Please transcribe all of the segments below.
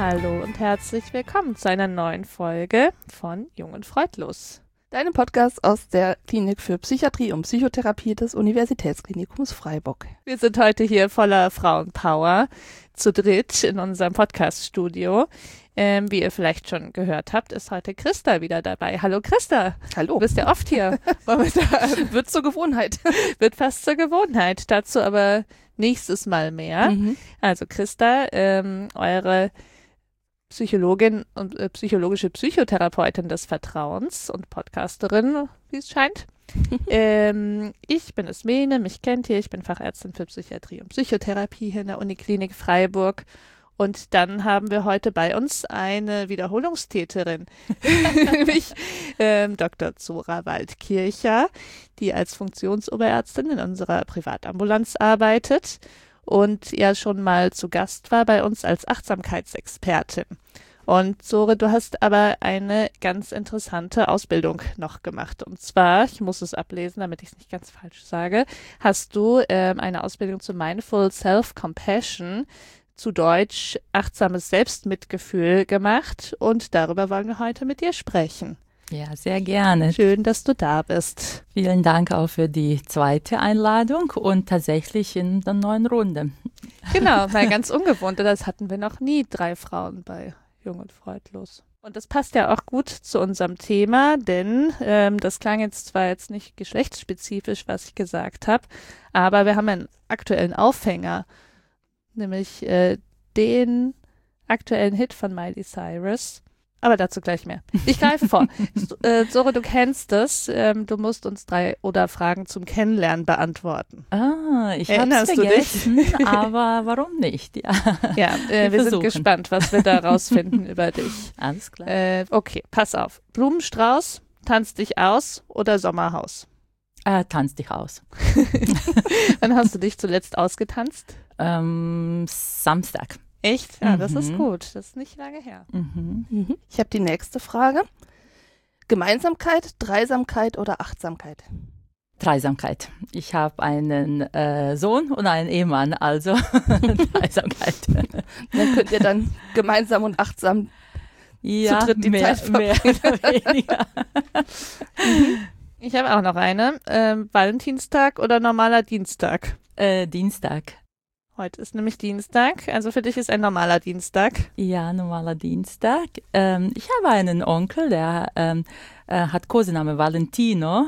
Hallo und herzlich willkommen zu einer neuen Folge von Jung und Freudlos. Deinem Podcast aus der Klinik für Psychiatrie und Psychotherapie des Universitätsklinikums Freiburg. Wir sind heute hier voller Frauenpower zu dritt in unserem Podcast-Studio. Wie ihr vielleicht schon gehört habt, ist heute Christa wieder dabei. Hallo Christa. Hallo. Du bist ja oft hier. Wird zur Gewohnheit. Wird fast zur Gewohnheit. Dazu aber nächstes Mal mehr. Also Christa, eure Psychologin und psychologische Psychotherapeutin des Vertrauens und Podcasterin, wie es scheint. Ich bin Ismene, mich kennt ihr, ich bin Fachärztin für Psychiatrie und Psychotherapie hier in der Uniklinik Freiburg. Und dann haben wir heute bei uns eine Wiederholungstäterin, nämlich Dr. Zora Waldkircher, die als Funktionsoberärztin in unserer Privatambulanz arbeitet und ja schon mal zu Gast war bei uns als Achtsamkeitsexpertin. Und Zora, du hast aber eine ganz interessante Ausbildung noch gemacht. Und zwar, ich muss es ablesen, damit ich es nicht ganz falsch sage, hast du eine Ausbildung zu Mindful Self-Compassion, zu Deutsch achtsames Selbstmitgefühl gemacht. Und darüber wollen wir heute mit dir sprechen. Ja, sehr gerne. Schön, dass du da bist. Vielen Dank auch für die zweite Einladung und tatsächlich in der neuen Runde. Genau, mal ganz ungewohnt. Das hatten wir noch nie, 3 Frauen bei Jung und Freudlos. Und das passt ja auch gut zu unserem Thema, denn das klang jetzt zwar jetzt nicht geschlechtsspezifisch, was ich gesagt habe, aber wir haben einen aktuellen Aufhänger, nämlich den aktuellen Hit von Miley Cyrus. Aber dazu gleich mehr. Ich greife vor. Zora, du kennst das. Du musst uns 3 Oder-Fragen zum Kennenlernen beantworten. Ich habe es vergessen, aber warum nicht? Ja, wir sind gespannt, was wir da rausfinden über dich. Alles klar. Okay, pass auf. Blumenstrauß, tanz dich aus oder Sommerhaus? Tanz dich aus. Wann hast du dich zuletzt ausgetanzt? Samstag. Echt? Ja, das ist gut. Das ist nicht lange her. Ich habe die nächste Frage. Gemeinsamkeit, Dreisamkeit oder Achtsamkeit? Dreisamkeit. Ich habe einen Sohn und einen Ehemann, also Dreisamkeit. Dann könnt ihr dann gemeinsam und achtsam zu dritt die Zeit verbringen. Mehr oder weniger. Ich habe auch noch eine. Valentinstag oder normaler Dienstag? Dienstag. Heute ist nämlich Dienstag, also für dich ist ein normaler Dienstag. Ja, normaler Dienstag. Ich habe einen Onkel, der hat Kosename Valentino.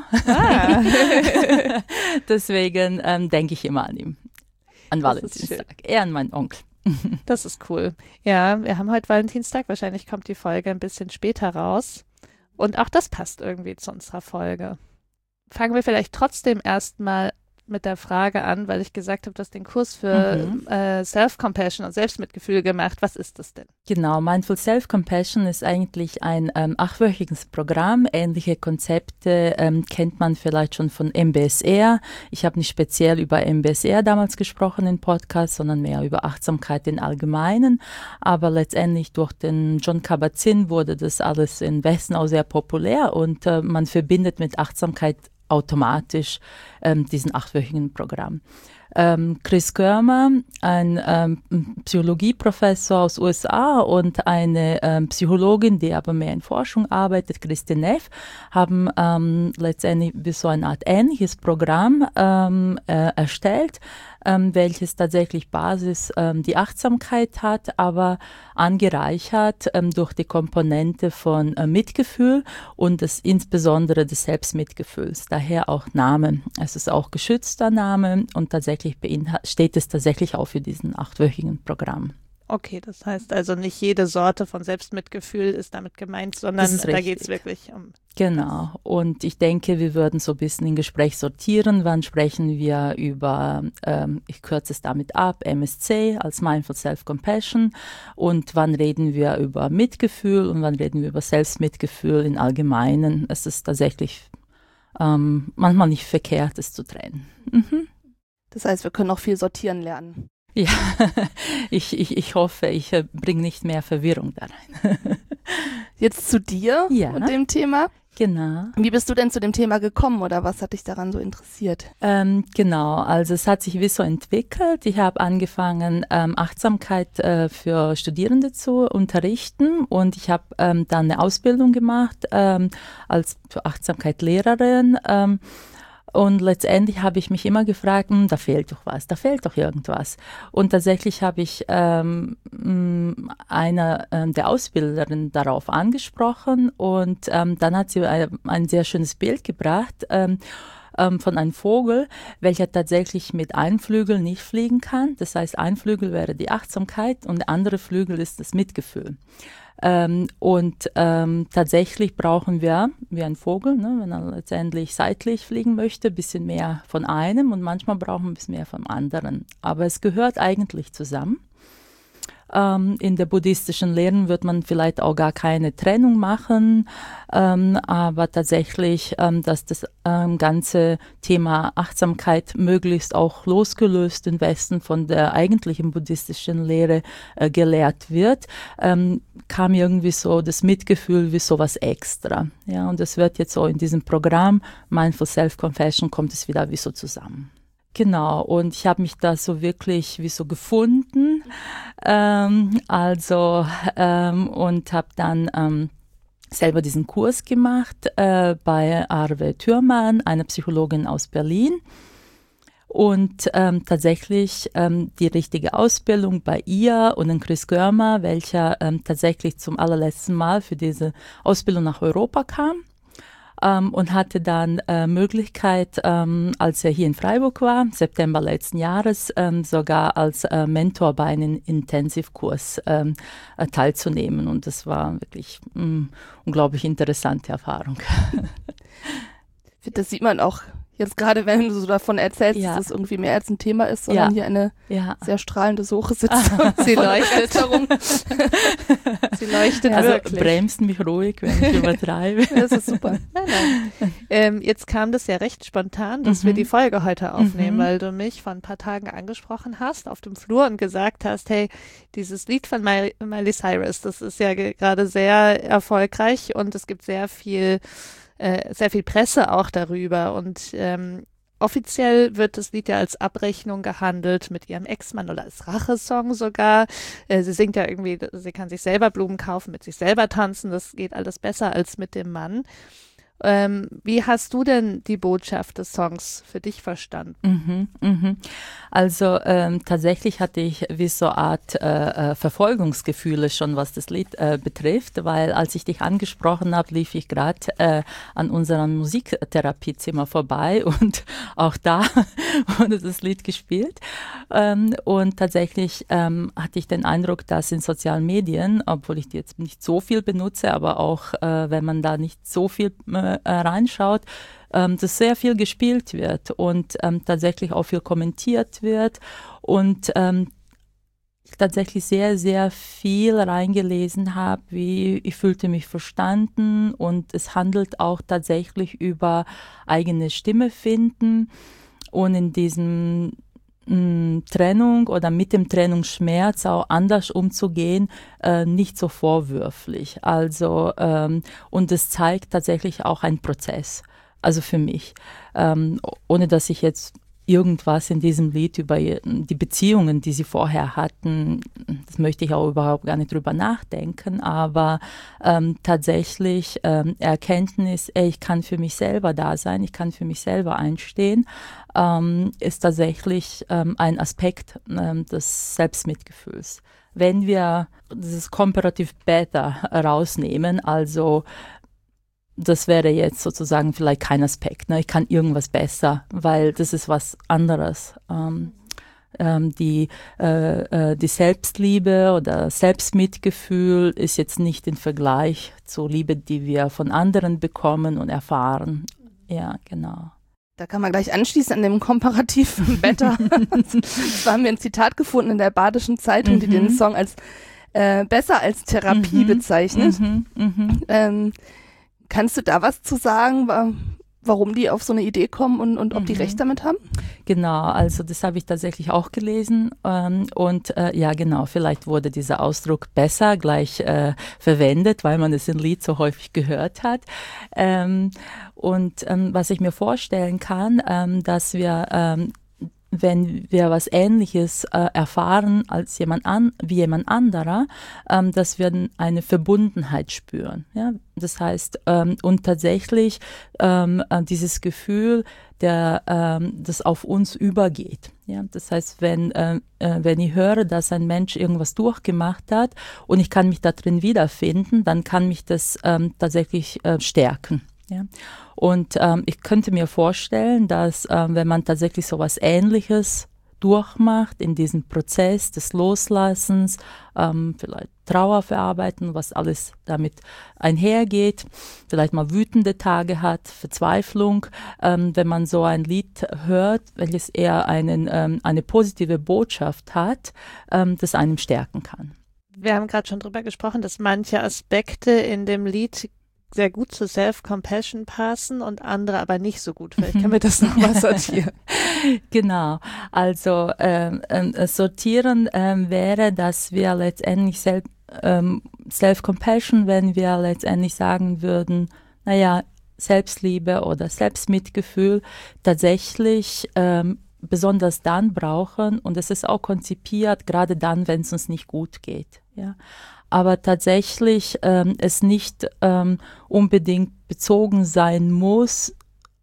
Deswegen denke ich immer an ihn. An Valentinstag. Eher an meinen Onkel. Das ist cool. Ja, wir haben heute Valentinstag. Wahrscheinlich kommt die Folge ein bisschen später raus. Und auch das passt irgendwie zu unserer Folge. Fangen wir vielleicht trotzdem erstmal mit der Frage an, weil ich gesagt habe, du hast den Kurs für Self-Compassion und Selbstmitgefühl gemacht. Was ist das denn? Genau, Mindful Self-Compassion ist eigentlich ein 8-wöchiges Programm. Ähnliche Konzepte kennt man vielleicht schon von MBSR. Ich habe nicht speziell über MBSR damals gesprochen im Podcast, sondern mehr über Achtsamkeit im Allgemeinen. Aber letztendlich durch den Jon Kabat-Zinn wurde das alles im Westen auch sehr populär und man verbindet mit Achtsamkeit automatisch diesen 8-wöchigen Programm. Chris Germer, ein Psychologieprofessor aus USA und eine Psychologin, die aber mehr in Forschung arbeitet, Kristin Neff, haben letztendlich so eine Art ähnliches Programm erstellt, welches tatsächlich Basis die Achtsamkeit hat, aber angereichert durch die Komponente von Mitgefühl und insbesondere des Selbstmitgefühls. Daher auch Name. Es ist auch geschützter Name und tatsächlich steht es tatsächlich auch für diesen 8-wöchigen Programm. Okay, das heißt also nicht jede Sorte von Selbstmitgefühl ist damit gemeint, sondern da geht es wirklich um. Genau. Und ich denke, wir würden so ein bisschen im Gespräch sortieren. Wann sprechen wir über, ich kürze es damit ab, MSC als Mindful Self-Compassion und wann reden wir über Mitgefühl und wann reden wir über Selbstmitgefühl im Allgemeinen. Es ist tatsächlich manchmal nicht verkehrt, es zu trennen. Das heißt, wir können auch viel sortieren lernen. Ja, ich hoffe, ich bringe nicht mehr Verwirrung da rein. Jetzt zu dir und dem Thema. Genau. Wie bist du denn zu dem Thema gekommen oder was hat dich daran so interessiert? Genau, also es hat sich wie so entwickelt. Ich habe angefangen, Achtsamkeit für Studierende zu unterrichten und ich habe dann eine Ausbildung gemacht als für Achtsamkeit-Lehrerin. Und letztendlich habe ich mich immer gefragt, da fehlt doch was, da fehlt doch irgendwas. Und tatsächlich habe ich einer der Ausbilderinnen darauf angesprochen und dann hat sie ein sehr schönes Bild gebracht von einem Vogel, welcher tatsächlich mit einem Flügel nicht fliegen kann. Das heißt, ein Flügel wäre die Achtsamkeit und der andere Flügel ist das Mitgefühl. Tatsächlich brauchen wir, wie ein Vogel, ne, wenn er letztendlich seitlich fliegen möchte, ein bisschen mehr von einem und manchmal brauchen wir ein bisschen mehr vom anderen. Aber es gehört eigentlich zusammen. In der buddhistischen Lehren wird man vielleicht auch gar keine Trennung machen, aber tatsächlich, dass das ganze Thema Achtsamkeit möglichst auch losgelöst im Westen von der eigentlichen buddhistischen Lehre gelehrt wird, kam irgendwie so das Mitgefühl wie sowas extra. Ja, und das wird jetzt so in diesem Programm Mindful Self-Compassion kommt es wieder wie so zusammen. Genau, und ich habe mich da so wirklich wie so gefunden, und habe dann selber diesen Kurs gemacht bei Arve Thürmann, einer Psychologin aus Berlin. Und tatsächlich die richtige Ausbildung bei ihr und den Chris Görmer, welcher tatsächlich zum allerletzten Mal für diese Ausbildung nach Europa kam. Und hatte dann Möglichkeit, als er hier in Freiburg war, September letzten Jahres, sogar als Mentor bei einem Intensivkurs teilzunehmen. Und das war wirklich unglaublich interessante Erfahrung. Das sieht man auch jetzt gerade, wenn du so davon erzählst, dass es irgendwie mehr als ein Thema ist, sondern hier eine sehr strahlende Soche sitzt. Sie leuchtet. Sie leuchtet also wirklich. Bremst mich ruhig, wenn ich übertreibe. Das ist super. Nein. Jetzt kam das ja recht spontan, dass wir die Folge heute aufnehmen, weil du mich vor ein paar Tagen angesprochen hast auf dem Flur und gesagt hast, hey, dieses Lied von Miley Cyrus, das ist ja gerade sehr erfolgreich und es gibt sehr viel Presse auch darüber und offiziell wird das Lied ja als Abrechnung gehandelt mit ihrem Ex-Mann oder als Rachesong sogar. Sie singt ja irgendwie, sie kann sich selber Blumen kaufen, mit sich selber tanzen, das geht alles besser als mit dem Mann. Wie hast du denn die Botschaft des Songs für dich verstanden? Also tatsächlich hatte ich wie so eine Art Verfolgungsgefühle schon, was das Lied betrifft, weil als ich dich angesprochen habe, lief ich gerade an unserem Musiktherapiezimmer vorbei und auch da wurde das Lied gespielt. Und tatsächlich hatte ich den Eindruck, dass in sozialen Medien, obwohl ich die jetzt nicht so viel benutze, aber auch wenn man da nicht so viel reinschaut, dass sehr viel gespielt wird und tatsächlich auch viel kommentiert wird und ich tatsächlich sehr, sehr viel reingelesen habe, wie ich fühlte mich verstanden und es handelt auch tatsächlich über eigene Stimme finden und in diesem Trennung oder mit dem Trennungsschmerz auch anders umzugehen, nicht so vorwürflich. Also, und es zeigt tatsächlich auch einen Prozess, also für mich, ohne dass ich jetzt irgendwas in diesem Lied über die Beziehungen, die sie vorher hatten, das möchte ich auch überhaupt gar nicht drüber nachdenken, aber tatsächlich Erkenntnis, ich kann für mich selber da sein, ich kann für mich selber einstehen, ist tatsächlich ein Aspekt des Selbstmitgefühls. Wenn wir dieses Comparative Beta rausnehmen, also das wäre jetzt sozusagen vielleicht kein Aspekt. Ne? Ich kann irgendwas besser, weil das ist was anderes. Die Selbstliebe oder Selbstmitgefühl ist jetzt nicht im Vergleich zur Liebe, die wir von anderen bekommen und erfahren. Ja, genau. Da kann man gleich anschließen an dem komparativen Beta. Da haben wir ein Zitat gefunden in der Badischen Zeitung, die den Song als besser als Therapie bezeichnet. Kannst du da was zu sagen? warum die auf so eine Idee kommen und ob die recht damit haben? Genau, also das habe ich tatsächlich auch gelesen ja genau, vielleicht wurde dieser Ausdruck besser gleich verwendet, weil man es im Lied so häufig gehört hat. Was ich mir vorstellen kann, dass wir wenn wir was Ähnliches erfahren als wie jemand anderer, dass wir eine Verbundenheit spüren. Ja? Das heißt, und tatsächlich dieses Gefühl, das auf uns übergeht. Ja? Das heißt, wenn ich höre, dass ein Mensch irgendwas durchgemacht hat und ich kann mich da drin wiederfinden, dann kann mich das tatsächlich stärken. Ja. Und ich könnte mir vorstellen, dass wenn man tatsächlich so etwas Ähnliches durchmacht in diesem Prozess des Loslassens, vielleicht Trauer verarbeiten, was alles damit einhergeht, vielleicht mal wütende Tage hat, Verzweiflung, wenn man so ein Lied hört, welches eher eine positive Botschaft hat, das einem stärken kann. Wir haben gerade schon drüber gesprochen, dass manche Aspekte in dem Lied sehr gut zu Self-Compassion passen und andere aber nicht so gut. Vielleicht können wir das nochmal sortieren. Genau, also sortieren wäre, dass wir letztendlich Self-Compassion, wenn wir letztendlich sagen würden, naja, Selbstliebe oder Selbstmitgefühl tatsächlich besonders dann brauchen, und es ist auch konzipiert, gerade dann, wenn es uns nicht gut geht. Ja. Aber tatsächlich es nicht unbedingt bezogen sein muss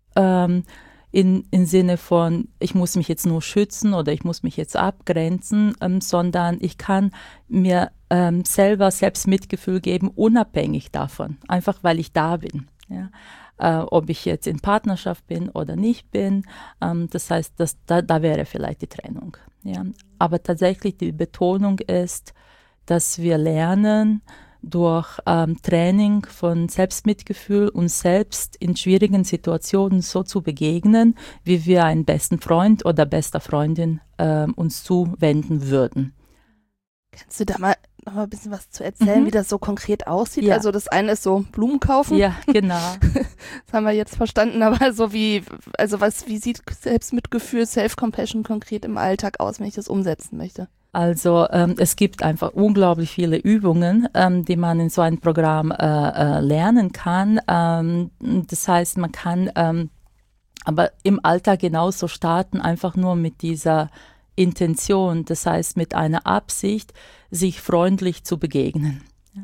im Sinne von, ich muss mich jetzt nur schützen oder ich muss mich jetzt abgrenzen, sondern ich kann mir selber Selbstmitgefühl geben, unabhängig davon, einfach weil ich da bin. Ja? Ob ich jetzt in Partnerschaft bin oder nicht bin, das heißt, da wäre vielleicht die Trennung. Ja? Aber tatsächlich die Betonung ist, dass wir lernen, durch Training von Selbstmitgefühl uns selbst in schwierigen Situationen so zu begegnen, wie wir einen besten Freund oder bester Freundin uns zuwenden würden. Kannst du da mal noch mal ein bisschen was zu erzählen, wie das so konkret aussieht? Ja. Also das eine ist so Blumen kaufen. Ja, genau. Das haben wir jetzt verstanden, aber so wie sieht Selbstmitgefühl, Self-Compassion konkret im Alltag aus, wenn ich das umsetzen möchte? Also es gibt einfach unglaublich viele Übungen, die man in so einem Programm lernen kann. Das heißt, man kann aber im Alltag genauso starten, einfach nur mit dieser Intention, das heißt mit einer Absicht, sich freundlich zu begegnen.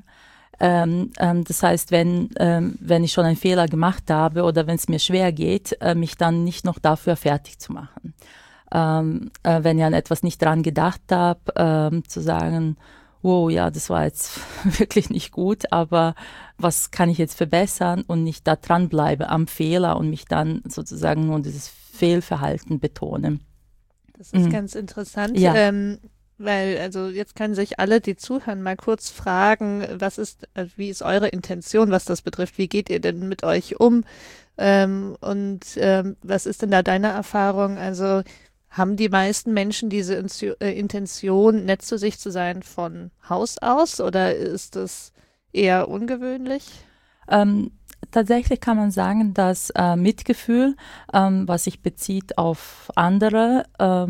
Das heißt, wenn ich schon einen Fehler gemacht habe oder wenn es mir schwer geht, mich dann nicht noch dafür fertig zu machen. Wenn ich an etwas nicht dran gedacht habe, zu sagen, wow, ja, das war jetzt wirklich nicht gut, aber was kann ich jetzt verbessern und nicht da dran bleibe am Fehler und mich dann sozusagen nur dieses Fehlverhalten betone. Das ist ganz interessant, Ja. weil also jetzt können sich alle, die zuhören, mal kurz fragen, wie ist eure Intention, was das betrifft? Wie geht ihr denn mit euch um? Was ist denn da deine Erfahrung? Also haben die meisten Menschen diese Intention, nett zu sich zu sein, von Haus aus, oder ist das eher ungewöhnlich? Tatsächlich kann man sagen, dass Mitgefühl, was sich bezieht auf andere,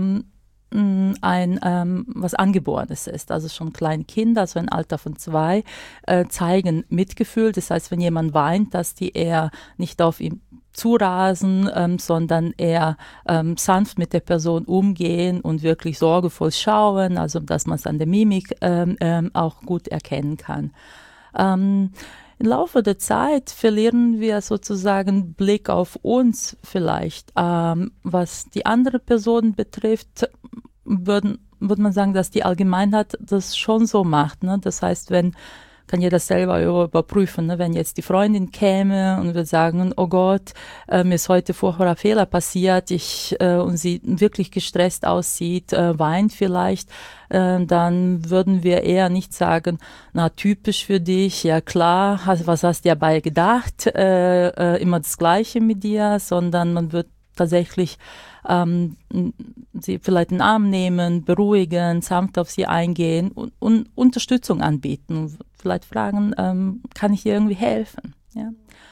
was Angeborenes ist. Also schon kleine Kinder, also im Alter von 2, zeigen Mitgefühl. Das heißt, wenn jemand weint, dass die eher nicht auf ihn zurasen, sondern eher sanft mit der Person umgehen und wirklich sorgevoll schauen, also dass man es an der Mimik auch gut erkennen kann. Im Laufe der Zeit verlieren wir sozusagen Blick auf uns vielleicht. Was die andere Person betrifft, würde man sagen, dass die Allgemeinheit das schon so macht. Ne? Das heißt, kann jeder selber überprüfen, ne? Wenn jetzt die Freundin käme und würde sagen, oh Gott, mir ist heute furchtbarer Fehler passiert, und sie wirklich gestresst aussieht, weint vielleicht, dann würden wir eher nicht sagen, na typisch für dich, ja klar, was hast du dabei gedacht, immer das Gleiche mit dir, sondern man wird tatsächlich sie vielleicht in den Arm nehmen, beruhigen, sanft auf sie eingehen und Unterstützung anbieten. Vielleicht fragen, kann ich ihr irgendwie helfen? Ja?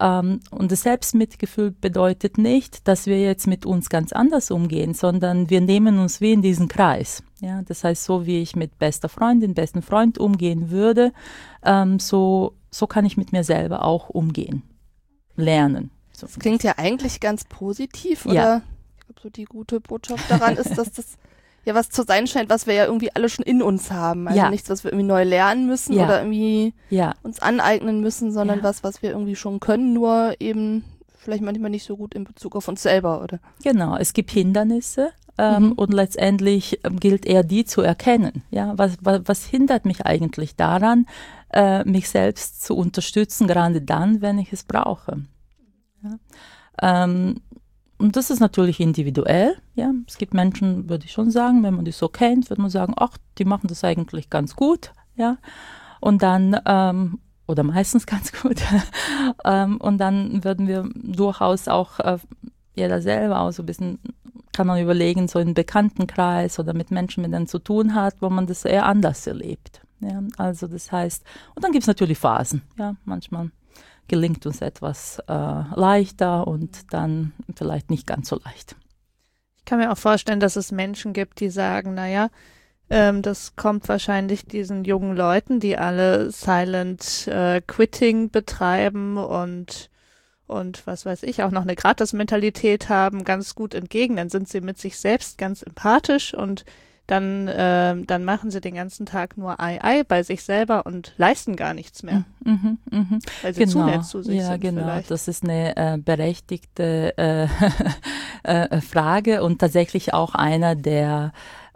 Und das Selbstmitgefühl bedeutet nicht, dass wir jetzt mit uns ganz anders umgehen, sondern wir nehmen uns wie in diesen Kreis. Ja, das heißt, so wie ich mit bester Freundin, besten Freund umgehen würde, so kann ich mit mir selber auch umgehen, lernen. So. Das klingt ja eigentlich ganz positiv, oder? Ja. Ich glaube, so die gute Botschaft daran ist, dass das ja was zu sein scheint, was wir ja irgendwie alle schon in uns haben. Also nichts, was wir irgendwie neu lernen müssen oder irgendwie uns aneignen müssen, sondern was wir irgendwie schon können, nur eben vielleicht manchmal nicht so gut in Bezug auf uns selber, oder? Genau, es gibt Hindernisse und letztendlich gilt eher die zu erkennen. Ja, was hindert mich eigentlich daran, mich selbst zu unterstützen, gerade dann, wenn ich es brauche? Ja. Und das ist natürlich individuell. Ja. Es gibt Menschen, würde ich schon sagen, wenn man die so kennt, würde man sagen, ach, die machen das eigentlich ganz gut. Ja. Und dann, oder meistens ganz gut. Und dann würden wir durchaus auch, jeder selber auch so ein bisschen, kann man überlegen, so im Bekanntenkreis oder mit Menschen, mit denen zu tun hat, wo man das eher anders erlebt. Ja. Also das heißt, und dann gibt es natürlich Phasen. Ja. Manchmal gelingt uns etwas leichter und dann vielleicht nicht ganz so leicht. Ich kann mir auch vorstellen, dass es Menschen gibt, die sagen, naja, das kommt wahrscheinlich diesen jungen Leuten, die alle Silent Quitting betreiben und was weiß ich, auch noch eine Gratis-Mentalität haben, ganz gut entgegen. Dann sind sie mit sich selbst ganz empathisch und dann machen sie den ganzen Tag nur Ei bei sich selber und leisten gar nichts mehr. Weil sie zu nett zu sich sind genau. vielleicht. Das ist eine berechtigte Frage und tatsächlich auch einer der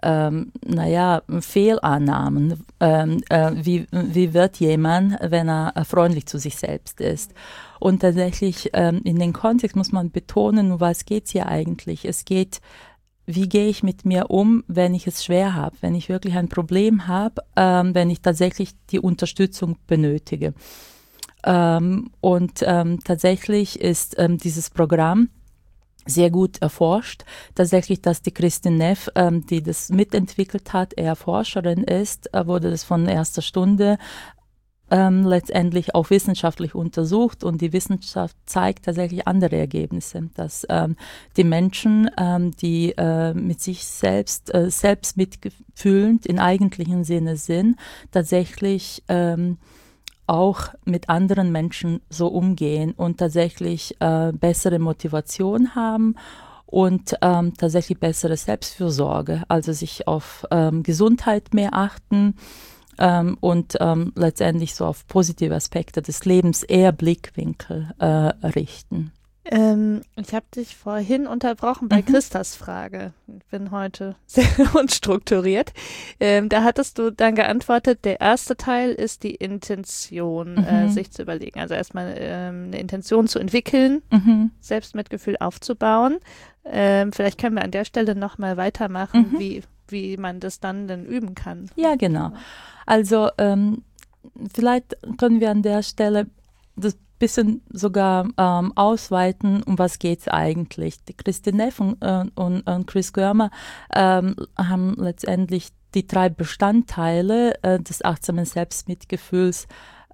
Fehlannahmen. Wie wird jemand, wenn er freundlich zu sich selbst ist? Und tatsächlich in den Kontext muss man betonen, um was geht es hier eigentlich? Es geht, wie gehe ich mit mir um, wenn ich es schwer habe, wenn ich wirklich ein Problem habe, wenn ich tatsächlich die Unterstützung benötige. Tatsächlich ist dieses Programm sehr gut erforscht. Tatsächlich, dass die Kristin Neff, die das mitentwickelt hat, eher Forscherin ist, wurde das von erster Stunde letztendlich auch wissenschaftlich untersucht und die Wissenschaft zeigt tatsächlich andere Ergebnisse, dass die Menschen, die mit sich selbst mitfühlend im eigentlichen Sinne sind, tatsächlich auch mit anderen Menschen so umgehen und tatsächlich bessere Motivation haben und tatsächlich bessere Selbstfürsorge, also sich auf Gesundheit mehr achten und letztendlich so auf positive Aspekte des Lebens eher Blickwinkel richten. Ich habe dich vorhin unterbrochen bei Christas Frage. Ich bin heute sehr unstrukturiert. Da hattest du dann geantwortet, der erste Teil ist die Intention, sich zu überlegen. Also erstmal eine Intention zu entwickeln, Selbstmitgefühl aufzubauen. Vielleicht können wir an der Stelle nochmal weitermachen, wie man das dann denn üben kann. Ja, genau. Also vielleicht können wir an der Stelle das bisschen sogar ausweiten, um was geht es eigentlich. Die Kristin Neff und Chris Germer haben letztendlich die 3 Bestandteile des achtsamen Selbstmitgefühls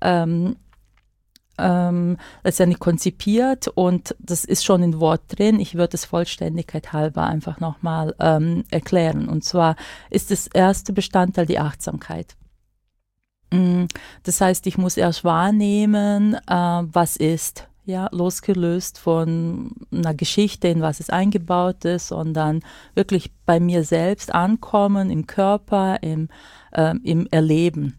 letztendlich konzipiert und das ist schon in Wort drin. Ich würde es Vollständigkeit halber einfach nochmal erklären. Und zwar ist das erste Bestandteil die Achtsamkeit. Das heißt, ich muss erst wahrnehmen, was ist, ja, losgelöst von einer Geschichte, in was es eingebaut ist, sondern wirklich bei mir selbst ankommen, im Körper, im Erleben.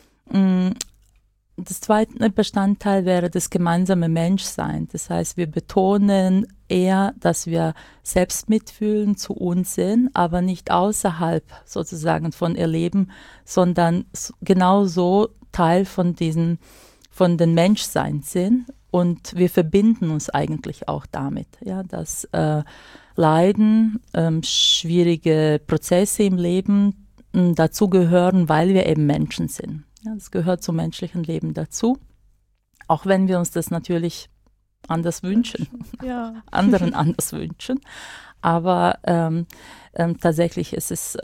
Das zweite Bestandteil wäre das gemeinsame Menschsein. Das heißt, wir betonen eher, dass wir selbst mitfühlen, zu uns sind, aber nicht außerhalb sozusagen von Erleben, sondern genauso Teil von den Menschsein sind. Und wir verbinden uns eigentlich auch damit, ja, dass Leiden, schwierige Prozesse im Leben dazugehören, weil wir eben Menschen sind. Ja, das gehört zum menschlichen Leben dazu, auch wenn wir uns das natürlich anders wünschen, anderen anders wünschen. Aber tatsächlich ist es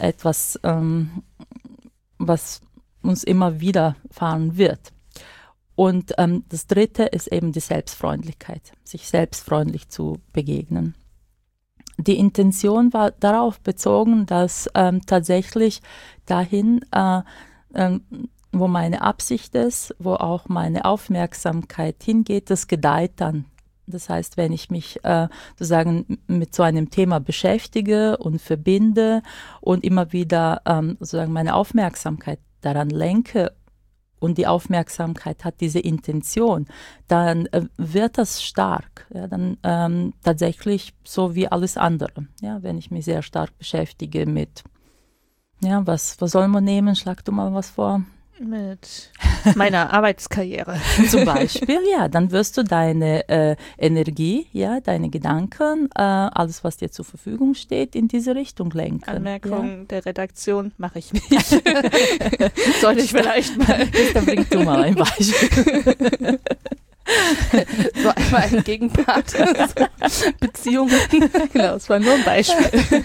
etwas, was uns immer widerfahren wird. Und das Dritte ist eben die Selbstfreundlichkeit, sich selbstfreundlich zu begegnen. Die Intention war darauf bezogen, dass tatsächlich dahin, wo meine Absicht ist, wo auch meine Aufmerksamkeit hingeht, das gedeiht dann. Das heißt, wenn ich mich sozusagen mit so einem Thema beschäftige und verbinde und immer wieder sozusagen meine Aufmerksamkeit daran lenke und die Aufmerksamkeit hat diese Intention, dann wird das stark. Ja, dann tatsächlich so wie alles andere. Ja, wenn ich mich sehr stark beschäftige mit, ja, was soll man nehmen? Schlag du mal was vor. Mit meiner Arbeitskarriere. Zum Beispiel, ja, dann wirst du deine Energie, ja, deine Gedanken, alles, was dir zur Verfügung steht, in diese Richtung lenken. Anmerkung der Redaktion mache ich nicht. Sollte ich vielleicht mal. Dann bring du mal ein Beispiel. So einmal ein Gegenpart. Beziehungen. Genau, es war nur ein Beispiel.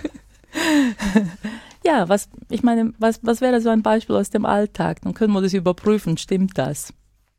Ja, was wäre so ein Beispiel aus dem Alltag? Dann können wir das überprüfen, stimmt das?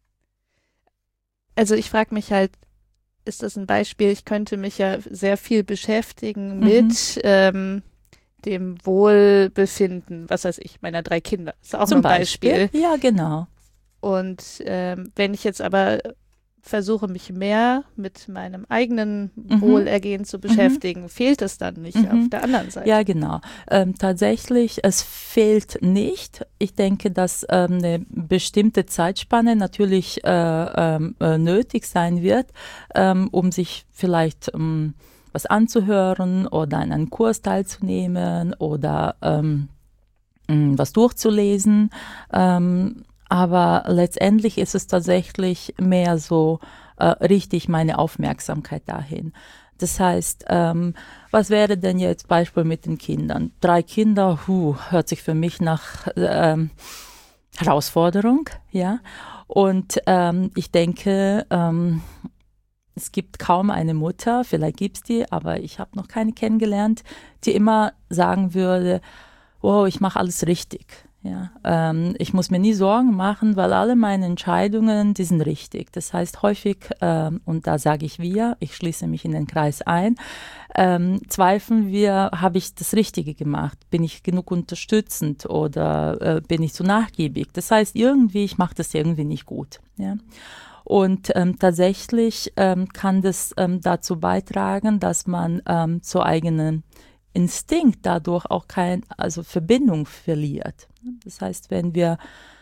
Also ich frage mich halt, ist das ein Beispiel? Ich könnte mich ja sehr viel beschäftigen mit dem Wohlbefinden, was weiß ich, meiner 3 Kinder. Ist auch ein Beispiel. Ja, genau. Und wenn ich jetzt aber versuche, mich mehr mit meinem eigenen Wohlergehen zu beschäftigen, fehlt es dann nicht auf der anderen Seite? Ja, genau. Tatsächlich, es fehlt nicht. Ich denke, dass eine bestimmte Zeitspanne natürlich nötig sein wird, um sich vielleicht was anzuhören oder an einem Kurs teilzunehmen oder was durchzulesen. Aber letztendlich ist es tatsächlich mehr so richtig meine Aufmerksamkeit dahin. Das heißt, was wäre denn jetzt Beispiel mit den Kindern? 3 Kinder, hört sich für mich nach Herausforderung, ja. Und ich denke, es gibt kaum eine Mutter, vielleicht gibt es die, aber ich habe noch keine kennengelernt, die immer sagen würde, wow, ich mache alles richtig. Ja, ich muss mir nie Sorgen machen, weil alle meine Entscheidungen, die sind richtig. Das heißt häufig, und da sage ich ich schließe mich in den Kreis ein, zweifeln wir, habe ich das Richtige gemacht? Bin ich genug unterstützend oder bin ich zu nachgiebig? Das heißt irgendwie, ich mache das irgendwie nicht gut. Ja? Und tatsächlich kann das dazu beitragen, dass man zur eigenen Instinkt dadurch auch Verbindung verliert. Das heißt, wenn wir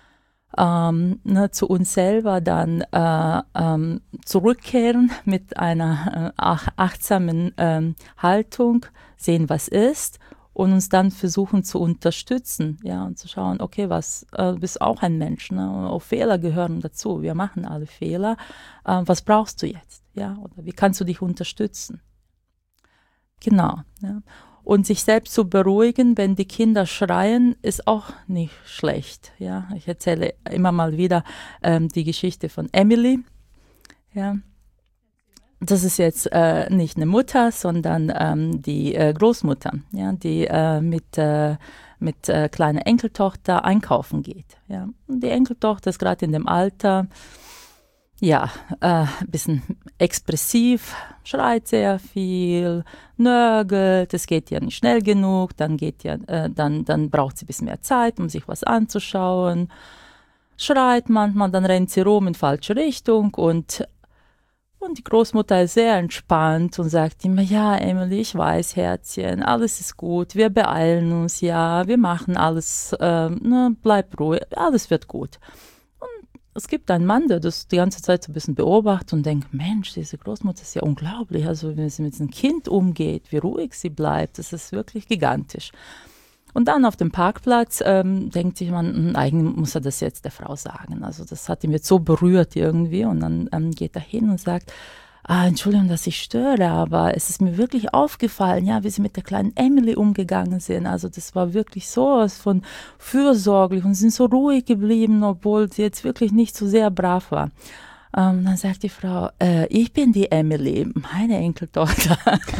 zu uns selber dann zurückkehren mit einer achtsamen Haltung, sehen, was ist und uns dann versuchen zu unterstützen, ja, und zu schauen, okay, du bist auch ein Mensch, ne? Auch Fehler gehören dazu, wir machen alle Fehler, was brauchst du jetzt, ja, oder wie kannst du dich unterstützen? Genau, ja. Und sich selbst zu beruhigen, wenn die Kinder schreien, ist auch nicht schlecht. Ja, ich erzähle immer mal wieder die Geschichte von Emily. Ja, das ist jetzt nicht eine Mutter, sondern die Großmutter, ja, die mit kleiner Enkeltochter einkaufen geht. Ja, und die Enkeltochter ist gerade in dem Alter. Ja, ein bisschen expressiv, schreit sehr viel, nörgelt, es geht ja nicht schnell genug, dann braucht sie ein bisschen mehr Zeit, um sich was anzuschauen, schreit manchmal, dann rennt sie rum in falsche Richtung und die Großmutter ist sehr entspannt und sagt immer, ja, Emily, ich weiß, Herzchen, alles ist gut, wir beeilen uns, ja, wir machen alles, bleib ruhig, alles wird gut. Es gibt einen Mann, der das die ganze Zeit so ein bisschen beobachtet und denkt, Mensch, diese Großmutter ist ja unglaublich. Also wenn sie mit einem Kind umgeht, wie ruhig sie bleibt, das ist wirklich gigantisch. Und dann auf dem Parkplatz denkt sich man, eigentlich muss er das jetzt der Frau sagen. Also das hat ihn jetzt so berührt irgendwie und dann geht er hin und sagt, Entschuldigung, dass ich störe, aber es ist mir wirklich aufgefallen, ja, wie sie mit der kleinen Emily umgegangen sind. Also das war wirklich sowas von fürsorglich und sind so ruhig geblieben, obwohl sie jetzt wirklich nicht so sehr brav war. Dann sagt die Frau, ich bin die Emily, meine Enkeltochter.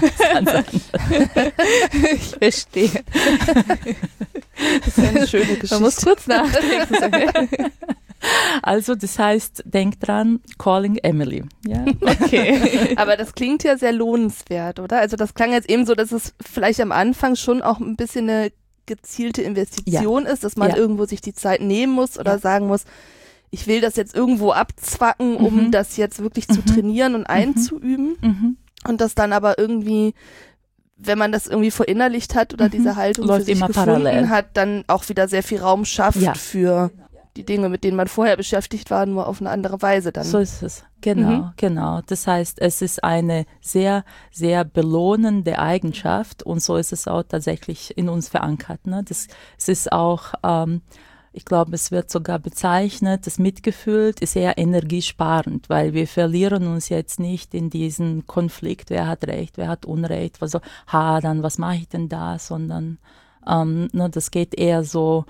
Ich verstehe. Das ist eine schöne Geschichte. Man muss kurz nachdenken. Also das heißt, denk dran, calling Emily. Ja? Okay. Aber das klingt ja sehr lohnenswert, oder? Also das klang jetzt eben so, dass es vielleicht am Anfang schon auch ein bisschen eine gezielte Investition ist, dass man irgendwo sich die Zeit nehmen muss oder sagen muss, ich will das jetzt irgendwo abzwacken, um das jetzt wirklich zu trainieren und einzuüben. Und das dann aber irgendwie, wenn man das irgendwie verinnerlicht hat oder diese Haltung läuft für sich immer gefunden parallel. hat, dann auch wieder sehr viel Raum schafft für die Dinge, mit denen man vorher beschäftigt war, nur auf eine andere Weise dann. So ist es. Genau. Das heißt, es ist eine sehr, sehr belohnende Eigenschaft und so ist es auch tatsächlich in uns verankert. Ne? Es ist auch, ich glaube, es wird sogar bezeichnet, das Mitgefühl ist eher energiesparend, weil wir verlieren uns jetzt nicht in diesen Konflikt, wer hat Recht, wer hat Unrecht, also, dann was mache ich denn da, sondern das geht eher so,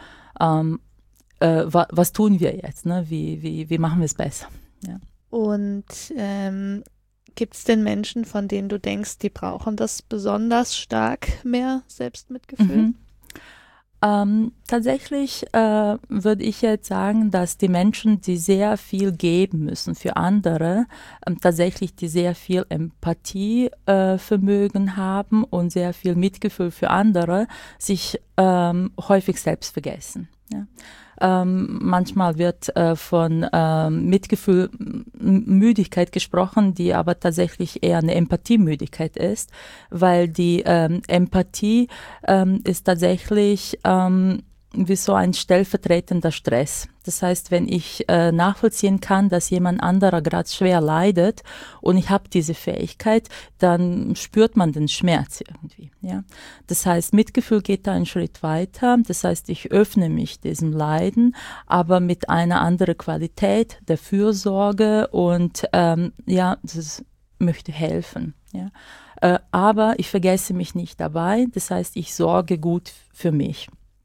was tun wir jetzt, ne? Wie machen wir es besser? Ja. Und gibt es denn Menschen, von denen du denkst, die brauchen das besonders stark, mehr Selbstmitgefühl? Tatsächlich würde ich jetzt sagen, dass die Menschen, die sehr viel geben müssen für andere, tatsächlich die sehr viel Empathievermögen haben und sehr viel Mitgefühl für andere, sich häufig selbst vergessen. Ja. Manchmal wird von Mitgefühl Müdigkeit gesprochen, die aber tatsächlich eher eine Empathiemüdigkeit ist, weil die Empathie ist tatsächlich wie so ein stellvertretender Stress. Das heißt, wenn ich nachvollziehen kann, dass jemand anderer gerade schwer leidet und ich habe diese Fähigkeit, dann spürt man den Schmerz irgendwie. Ja? Das heißt, Mitgefühl geht da einen Schritt weiter. Das heißt, ich öffne mich diesem Leiden, aber mit einer anderen Qualität der Fürsorge und das möchte helfen. Ja? Aber ich vergesse mich nicht dabei. Das heißt, ich sorge gut für mich.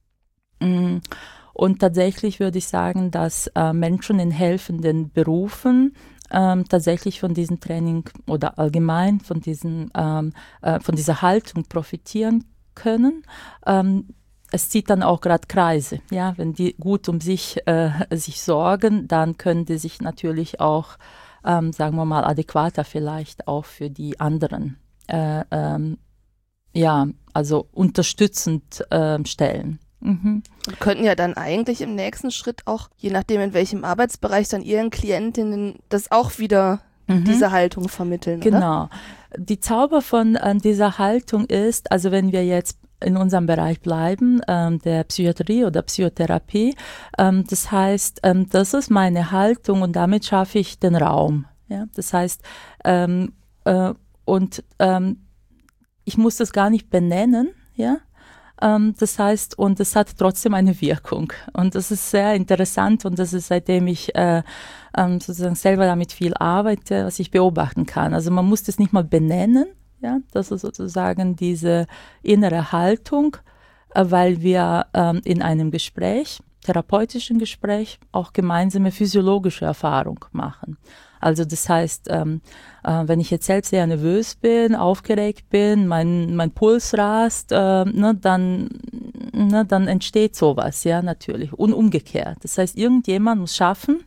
Und tatsächlich würde ich sagen, dass Menschen in helfenden Berufen tatsächlich von diesem Training oder allgemein von dieser Haltung profitieren können. Es zieht dann auch gerade Kreise. Ja? Wenn die gut um sich sorgen, dann können die sich natürlich auch, sagen wir mal, adäquater vielleicht auch für die anderen, also unterstützend stellen. Und könnten ja dann eigentlich im nächsten Schritt auch, je nachdem in welchem Arbeitsbereich dann ihren Klientinnen das auch wieder diese Haltung vermitteln, Genau. Oder? Die Zauber von dieser Haltung ist, also wenn wir jetzt in unserem Bereich bleiben, der Psychiatrie oder Psychotherapie, das heißt, das ist meine Haltung und damit schaffe ich den Raum. Ja? Das heißt, ich muss das gar nicht benennen, ja. Das heißt, und es hat trotzdem eine Wirkung. Und das ist sehr interessant und das ist, seitdem ich sozusagen selber damit viel arbeite, was ich beobachten kann. Also man muss das nicht mal benennen, ja, das ist sozusagen diese innere Haltung, weil wir in einem Gespräch, therapeutischen Gespräch, auch gemeinsame physiologische Erfahrung machen. Also das heißt, wenn ich jetzt selbst sehr nervös bin, aufgeregt bin, mein Puls rast, dann entsteht sowas, ja, natürlich. Und umgekehrt. Das heißt, irgendjemand muss schaffen,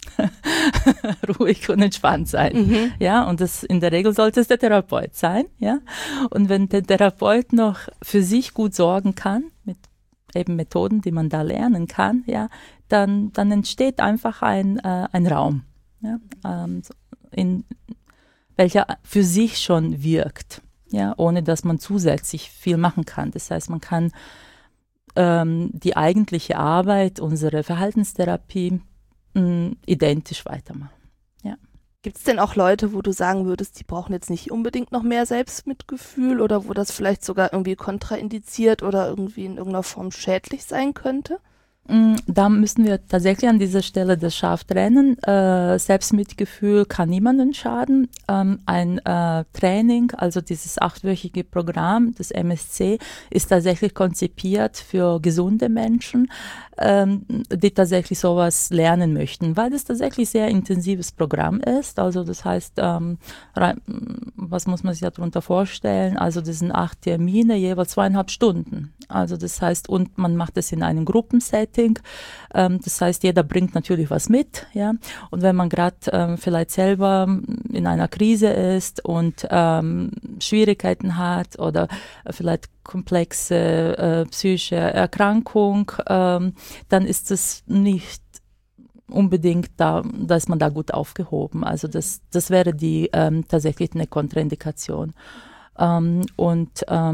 ruhig und entspannt sein. Ja, und das in der Regel sollte es der Therapeut sein. Ja, und wenn der Therapeut noch für sich gut sorgen kann, mit eben Methoden, die man da lernen kann, ja, dann entsteht einfach ein Raum. Ja, in welcher für sich schon wirkt, ja, ohne dass man zusätzlich viel machen kann. Das heißt, man kann die eigentliche Arbeit, unsere Verhaltenstherapie, identisch weitermachen. Ja. Gibt es denn auch Leute, wo du sagen würdest, die brauchen jetzt nicht unbedingt noch mehr Selbstmitgefühl oder wo das vielleicht sogar irgendwie kontraindiziert oder irgendwie in irgendeiner Form schädlich sein könnte? Da müssen wir tatsächlich an dieser Stelle das scharf trennen. Selbstmitgefühl kann niemandem schaden. Ein Training, also dieses 8-wöchige Programm, das MSC, ist tatsächlich konzipiert für gesunde Menschen, die tatsächlich sowas lernen möchten, weil das tatsächlich sehr intensives Programm ist. Also das heißt, was muss man sich darunter vorstellen? Also das sind 8 Termine, jeweils 2,5 Stunden. Also das heißt, und man macht es in einem Gruppensetting. Setting. Das heißt, jeder bringt natürlich was mit, ja. Und wenn man gerade vielleicht selber in einer Krise ist und Schwierigkeiten hat oder vielleicht komplexe psychische Erkrankung, dann ist es nicht unbedingt da ist man da gut aufgehoben. Also das wäre die tatsächlich eine Kontraindikation. Wenn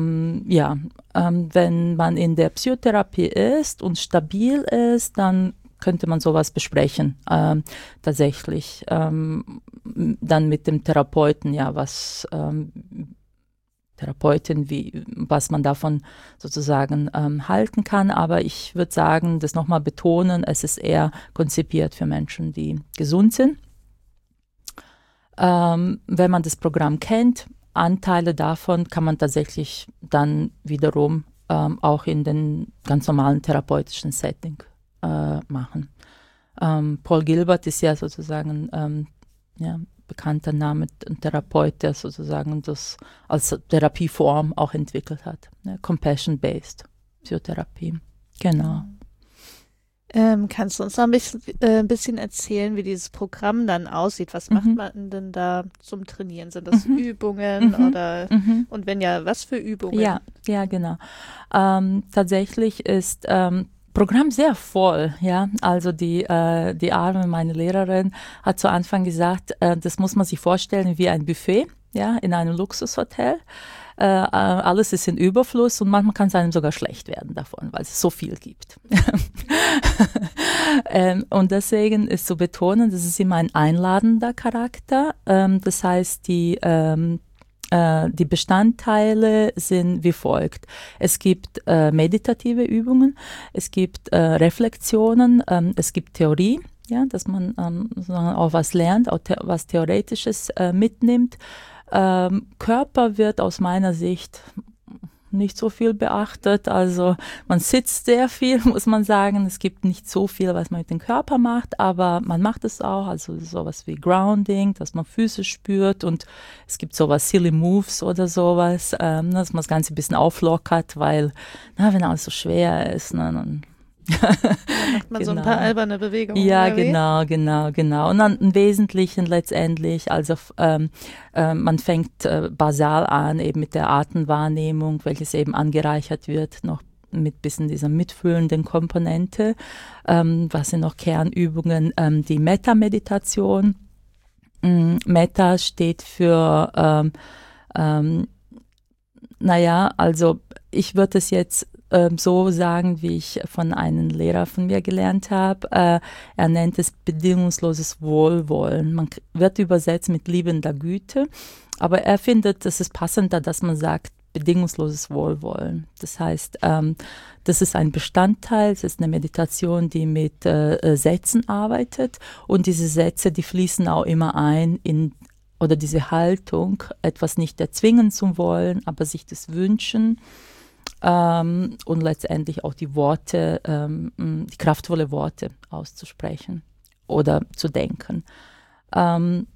man in der Psychotherapie ist und stabil ist, dann könnte man sowas besprechen, tatsächlich. Dann mit dem Therapeuten, was was man davon sozusagen halten kann. Aber ich würde sagen, das nochmal betonen, es ist eher konzipiert für Menschen, die gesund sind. Wenn man das Programm kennt, Anteile davon kann man tatsächlich dann wiederum auch in den ganz normalen therapeutischen Setting machen. Paul Gilbert ist ja sozusagen bekannter Name, ein Therapeut, der sozusagen das als Therapieform auch entwickelt hat. Compassion-based Psychotherapie. Genau. Kannst du uns noch ein bisschen erzählen, wie dieses Programm dann aussieht? Was macht man denn da zum Trainieren? Sind das Übungen oder und wenn ja, was für Übungen? Ja, genau. Tatsächlich ist Programm sehr voll, ja. Also die Arme, meine Lehrerin, hat zu Anfang gesagt, das muss man sich vorstellen wie ein Buffet, ja, in einem Luxushotel. Alles ist in Überfluss und manchmal kann es einem sogar schlecht werden davon, weil es so viel gibt. Und deswegen ist zu betonen, das ist immer ein einladender Charakter. Das heißt, die Bestandteile sind wie folgt. Es gibt meditative Übungen, es gibt Reflexionen, es gibt Theorie, ja, dass man auch was lernt, auch was Theoretisches mitnimmt. Körper wird aus meiner Sicht nicht so viel beachtet. Also man sitzt sehr viel, muss man sagen. Es gibt nicht so viel, was man mit dem Körper macht, aber man macht es auch. Also sowas wie Grounding, dass man Füße spürt und es gibt sowas Silly Moves oder sowas, dass man das Ganze ein bisschen auflockert, weil wenn alles so schwer ist, dann macht man so ein paar alberne Bewegungen. Ja, genau. Und dann im Wesentlichen letztendlich, also man fängt basal an, eben mit der Atemwahrnehmung, welches eben angereichert wird, noch mit bisschen dieser mitfühlenden Komponente. Was sind noch Kernübungen? Die Metta-Meditation. Metta steht für, also ich würde es jetzt so sagen, wie ich von einem Lehrer von mir gelernt habe. Er nennt es bedingungsloses Wohlwollen. Man wird übersetzt mit liebender Güte, aber er findet, es ist passender, dass man sagt bedingungsloses Wohlwollen. Das heißt, das ist ein Bestandteil, es ist eine Meditation, die mit Sätzen arbeitet und diese Sätze, die fließen auch immer ein oder diese Haltung, etwas nicht erzwingen zu wollen, aber sich das wünschen. Und letztendlich auch die Worte, die kraftvolle Worte auszusprechen oder zu denken. Dann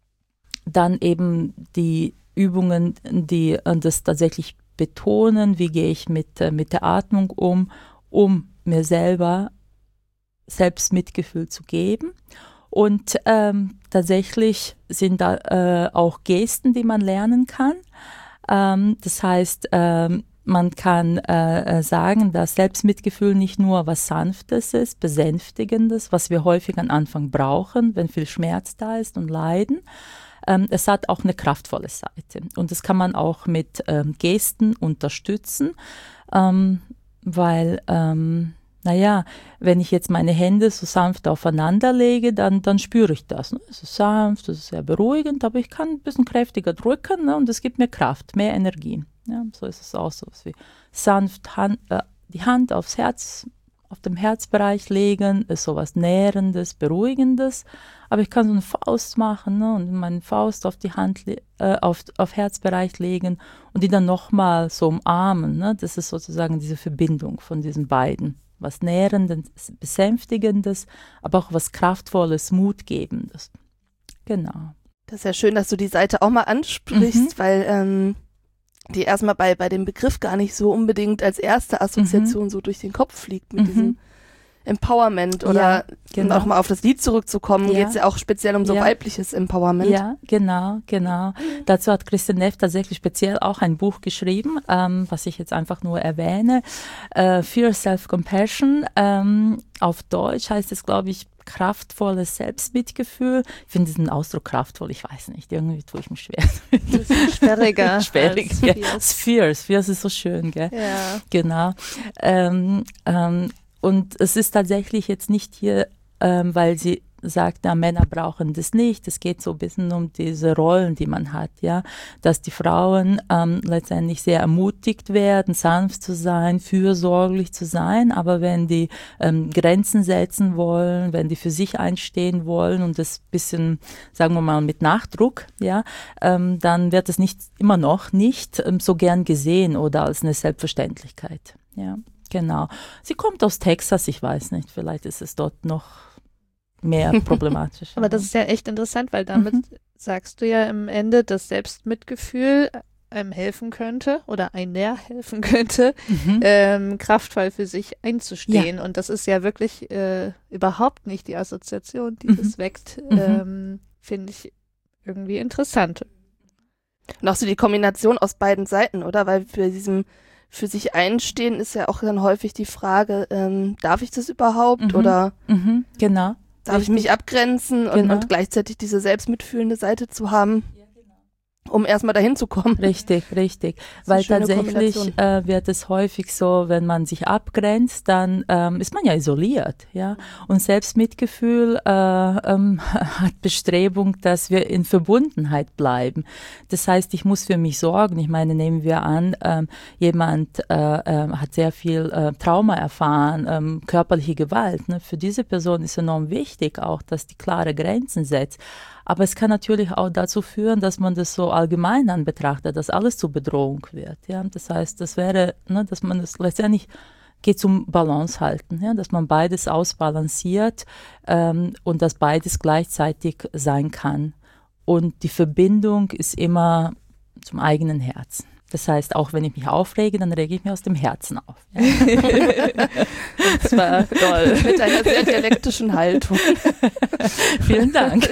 eben die Übungen, die das tatsächlich betonen, wie gehe ich mit der Atmung um mir selber Selbstmitgefühl zu geben. Und tatsächlich sind da auch Gesten, die man lernen kann. Das heißt, man kann sagen, dass Selbstmitgefühl nicht nur was Sanftes ist, Besänftigendes, was wir häufig am Anfang brauchen, wenn viel Schmerz da ist und Leiden. Es hat auch eine kraftvolle Seite. Und das kann man auch mit Gesten unterstützen, weil, wenn ich jetzt meine Hände so sanft aufeinander lege, dann spüre ich das. Ne? Es ist sanft, es ist sehr beruhigend, aber ich kann ein bisschen kräftiger drücken, ne? Und es gibt mir Kraft, mehr Energie. Ja, so ist es auch so wie sanft die Hand aufs Herz, auf dem Herzbereich legen, ist sowas Nährendes, Beruhigendes. Aber ich kann so eine Faust machen, ne, und meine Faust auf die Hand, auf Herzbereich legen und die dann nochmal so umarmen. Ne? Das ist sozusagen diese Verbindung von diesen beiden. Was Nährendes, Besänftigendes, aber auch was Kraftvolles, Mutgebendes. Genau. Das ist ja schön, dass du die Seite auch mal ansprichst, weil die erstmal bei dem Begriff gar nicht so unbedingt als erste Assoziation so durch den Kopf fliegt mit diesem Empowerment oder um auch mal auf das Lied zurückzukommen, geht es ja auch speziell um so weibliches Empowerment. Ja, genau. Dazu hat Kristin Neff tatsächlich speziell auch ein Buch geschrieben, was ich jetzt einfach nur erwähne. Fear Self-Compassion. Auf Deutsch heißt es, glaube ich, kraftvolles Selbstmitgefühl. Ich finde diesen Ausdruck kraftvoll, ich weiß nicht, irgendwie tue ich mich schwer. Das ist schwieriger. Als Fears ist so schön, gell? Ja. Genau. Und es ist tatsächlich jetzt nicht hier, weil sie sagt, na, Männer brauchen das nicht. Es geht so ein bisschen um diese Rollen, die man hat, ja, dass die Frauen letztendlich sehr ermutigt werden, sanft zu sein, fürsorglich zu sein, aber wenn die Grenzen setzen wollen, wenn die für sich einstehen wollen und das bisschen, sagen wir mal, mit Nachdruck, ja, dann wird es immer noch nicht so gern gesehen oder als eine Selbstverständlichkeit, ja. Genau. Sie kommt aus Texas, ich weiß nicht, vielleicht ist es dort noch mehr problematisch. Aber das ist ja echt interessant, weil damit sagst du ja im Ende, dass Selbstmitgefühl einem helfen könnte oder einer helfen könnte, kraftvoll für sich einzustehen. Ja. Und das ist ja wirklich überhaupt nicht die Assoziation, die das weckt, finde ich irgendwie interessant. Und auch so die Kombination aus beiden Seiten, oder? Weil für sich einstehen ist ja auch dann häufig die Frage, darf ich das überhaupt oder genau. Darf ich mich abgrenzen und gleichzeitig diese selbstmitfühlende Seite zu haben, um erstmal dahin zu kommen. Richtig. Weil tatsächlich wird es häufig so, wenn man sich abgrenzt, dann ist man ja isoliert, ja. Und Selbstmitgefühl hat Bestrebung, dass wir in Verbundenheit bleiben. Das heißt, ich muss für mich sorgen. Ich meine, nehmen wir an, jemand hat sehr viel Trauma erfahren, körperliche Gewalt. Ne? Für diese Person ist enorm wichtig auch, dass die klare Grenzen setzt. Aber es kann natürlich auch dazu führen, dass man das so allgemein dann betrachtet, dass alles zur Bedrohung wird. Ja? Das heißt, das wäre, ne, dass man das letztendlich geht zum Balance halten, ja? Dass man beides ausbalanciert und dass beides gleichzeitig sein kann. Und die Verbindung ist immer zum eigenen Herzen. Das heißt, auch wenn ich mich aufrege, dann rege ich mich aus dem Herzen auf. Ja. Das war toll. Mit einer sehr dialektischen Haltung. Vielen Dank.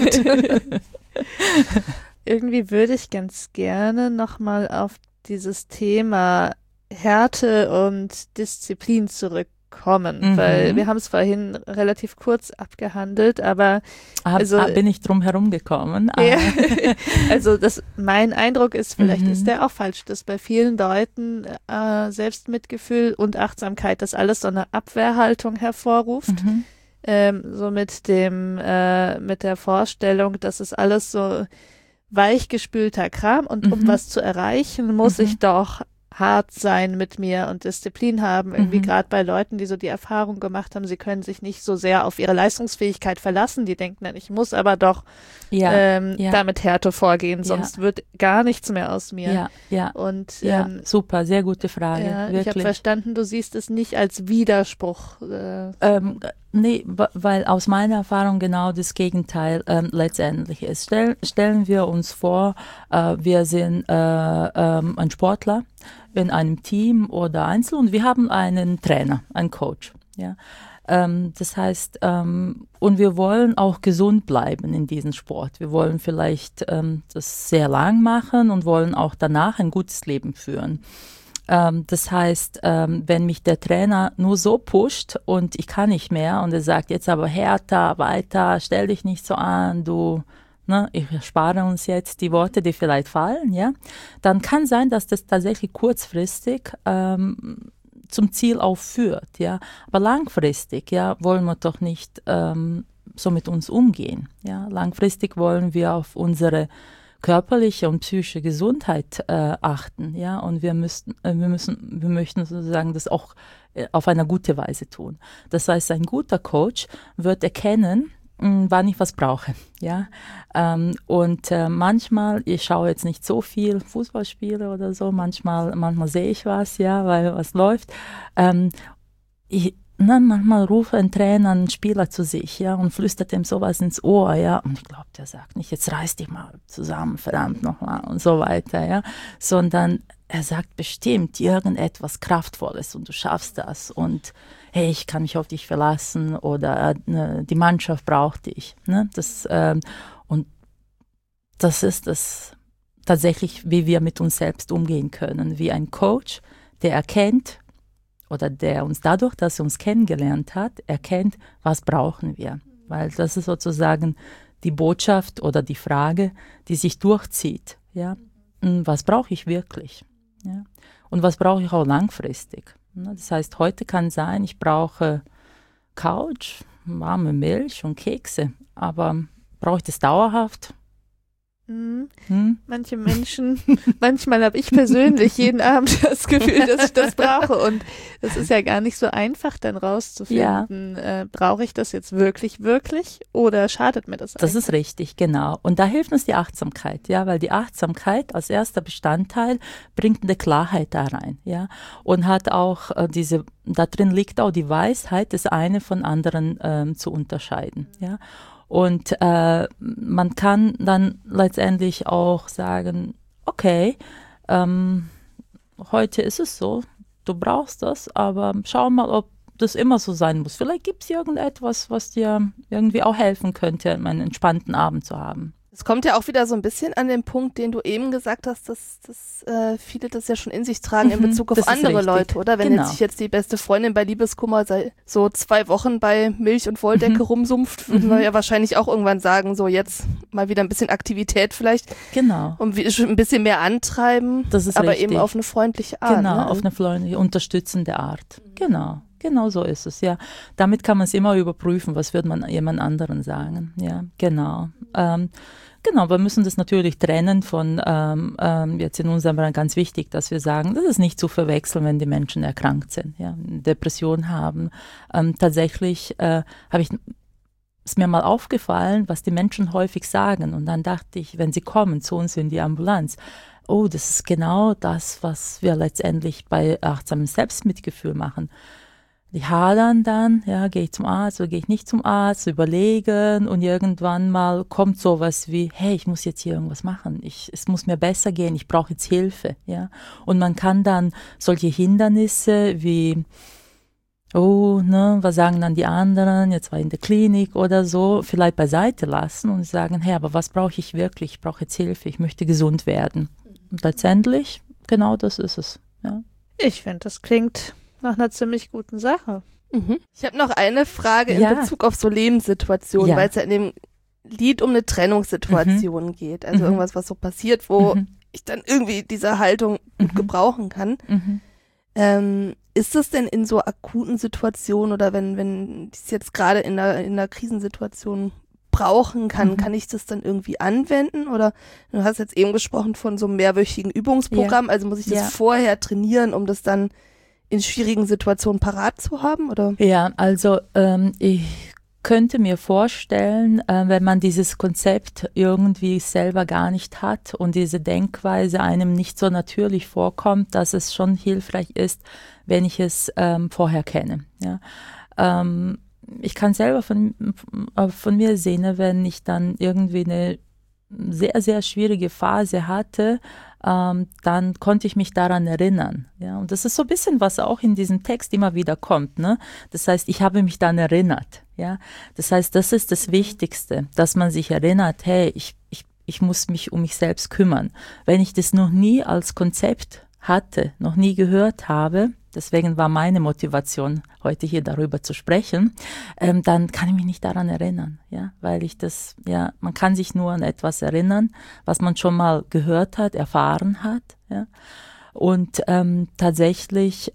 Irgendwie würde ich ganz gerne nochmal auf dieses Thema Härte und Disziplin zurückkommen, weil wir haben es vorhin relativ kurz abgehandelt, aber bin ich drum herum gekommen. Ja, also mein Eindruck ist, vielleicht ist der auch falsch, dass bei vielen Leuten Selbstmitgefühl und Achtsamkeit, das alles so eine Abwehrhaltung hervorruft. So mit der Vorstellung, dass es alles so weichgespülter Kram und um was zu erreichen, muss ich doch hart sein mit mir und Disziplin haben, irgendwie gerade bei Leuten, die so die Erfahrung gemacht haben, sie können sich nicht so sehr auf ihre Leistungsfähigkeit verlassen, die denken dann, ich muss aber doch damit Härte vorgehen, sonst wird gar nichts mehr aus mir. Und super, sehr gute Frage. Ich habe verstanden, du siehst es nicht als Widerspruch. Nee, weil aus meiner Erfahrung genau das Gegenteil letztendlich ist. Stellen wir uns vor, wir sind ein Sportler in einem Team oder einzeln und wir haben einen Trainer, einen Coach. Ja? Das heißt, und wir wollen auch gesund bleiben in diesem Sport. Wir wollen vielleicht das sehr lang machen und wollen auch danach ein gutes Leben führen. Das heißt, wenn mich der Trainer nur so pusht und ich kann nicht mehr und er sagt jetzt aber härter, weiter, stell dich nicht so an, ich erspare uns jetzt die Worte, die vielleicht fallen, ja, dann kann sein, dass das tatsächlich kurzfristig zum Ziel auch führt, ja, aber langfristig, ja, wollen wir doch nicht so mit uns umgehen, ja, langfristig wollen wir auf unsere körperliche und psychische Gesundheit achten, ja, und wir möchten sozusagen das auch auf eine gute Weise tun. Das heißt, ein guter Coach wird erkennen, wann ich was brauche, ja, und manchmal, ich schaue jetzt nicht so viel Fußballspiele oder so, manchmal sehe ich was, ja, weil was läuft, manchmal ruft ein Trainer einen Spieler zu sich, ja, und flüstert ihm sowas ins Ohr, ja, und ich glaube, der sagt nicht, jetzt reiß dich mal zusammen, verdammt nochmal und so weiter, ja, sondern er sagt bestimmt irgendetwas Kraftvolles und du schaffst das und hey, ich kann mich auf dich verlassen oder die Mannschaft braucht dich. Ne? Und das ist das tatsächlich, wie wir mit uns selbst umgehen können, wie ein Coach, der erkennt oder der uns dadurch, dass er uns kennengelernt hat, erkennt, was brauchen wir. Weil das ist sozusagen die Botschaft oder die Frage, die sich durchzieht. Ja? Was brauche ich wirklich? Ja? Und was brauche ich auch langfristig? Das heißt, heute kann sein, ich brauche Couch, warme Milch und Kekse, aber brauche ich das dauerhaft? Manche Menschen, manchmal habe ich persönlich jeden Abend das Gefühl, dass ich das brauche und es ist ja gar nicht so einfach dann rauszufinden, brauche ich das jetzt wirklich oder schadet mir das eigentlich? Das ist richtig, genau. Und da hilft uns die Achtsamkeit, ja, weil die Achtsamkeit als erster Bestandteil bringt eine Klarheit da rein, ja, und hat auch da drin liegt auch die Weisheit, das eine von anderen zu unterscheiden, ja. Und man kann dann letztendlich auch sagen, okay, heute ist es so, du brauchst das, aber schau mal, ob das immer so sein muss. Vielleicht gibt es irgendetwas, was dir irgendwie auch helfen könnte, einen entspannten Abend zu haben. Es kommt ja auch wieder so ein bisschen an den Punkt, den du eben gesagt hast, dass viele das ja schon in sich tragen in Bezug auf andere Leute, oder? Wenn jetzt sich jetzt die beste Freundin bei Liebeskummer so 2 Wochen bei Milch und Wolldecke rumsumpft, würden wir ja wahrscheinlich auch irgendwann sagen, so jetzt mal wieder ein bisschen Aktivität vielleicht. Genau. Und ein bisschen mehr antreiben, das ist aber richtig. eben auf eine freundliche Art. Genau, ne? auf eine freundliche, unterstützende Art. Genau so ist es, ja. Damit kann man es immer überprüfen, was würde man jemand anderen sagen, ja, genau. Genau, wir müssen das natürlich trennen von, jetzt in unserem Bereich ganz wichtig, dass wir sagen, das ist nicht zu verwechseln, wenn die Menschen erkrankt sind, ja, Depression haben. Tatsächlich ist mir mal aufgefallen, was die Menschen häufig sagen. Und dann dachte ich, wenn sie kommen zu uns in die Ambulanz, oh, das ist genau das, was wir letztendlich bei achtsamem Selbstmitgefühl machen. Die hadern dann, ja, gehe ich zum Arzt oder gehe ich nicht zum Arzt, überlegen und irgendwann mal kommt sowas wie, hey, ich muss jetzt hier irgendwas machen, es muss mir besser gehen, ich brauche jetzt Hilfe, ja. Und man kann dann solche Hindernisse wie, oh, ne, was sagen dann die anderen, jetzt war ich in der Klinik oder so, vielleicht beiseite lassen und sagen, hey, aber was brauche ich wirklich? Ich brauche jetzt Hilfe, ich möchte gesund werden. Und letztendlich, genau das ist es, ja. Ich finde, das klingt nach einer ziemlich guten Sache. Ich habe noch eine Frage in Bezug auf so Lebenssituationen, weil es ja in dem Lied um eine Trennungssituation geht. Also irgendwas, was so passiert, wo ich dann irgendwie diese Haltung gut gebrauchen kann. Ist es denn in so akuten Situationen oder wenn ich es jetzt gerade in einer Krisensituation brauchen kann, kann ich das dann irgendwie anwenden? Oder du hast jetzt eben gesprochen von so einem mehrwöchigen Übungsprogramm, also muss ich das vorher trainieren, um das dann in schwierigen Situationen parat zu haben, oder? Ja, also ich könnte mir vorstellen, wenn man dieses Konzept irgendwie selber gar nicht hat und diese Denkweise einem nicht so natürlich vorkommt, dass es schon hilfreich ist, wenn ich es vorher kenne. Ja. Ich kann selber von mir sehen, wenn ich dann irgendwie eine sehr, sehr schwierige Phase hatte, dann konnte ich mich daran erinnern. Ja? Und das ist so ein bisschen, was auch in diesem Text immer wieder kommt. Ne? Das heißt, ich habe mich dann erinnert. Ja? Das heißt, das ist das Wichtigste, dass man sich erinnert, hey, ich muss mich um mich selbst kümmern. Wenn ich das noch nie als Konzept hatte, noch nie gehört habe, deswegen war meine Motivation, heute hier darüber zu sprechen, dann kann ich mich nicht daran erinnern, ja, weil man kann sich nur an etwas erinnern, was man schon mal gehört hat, erfahren hat, ja, und tatsächlich,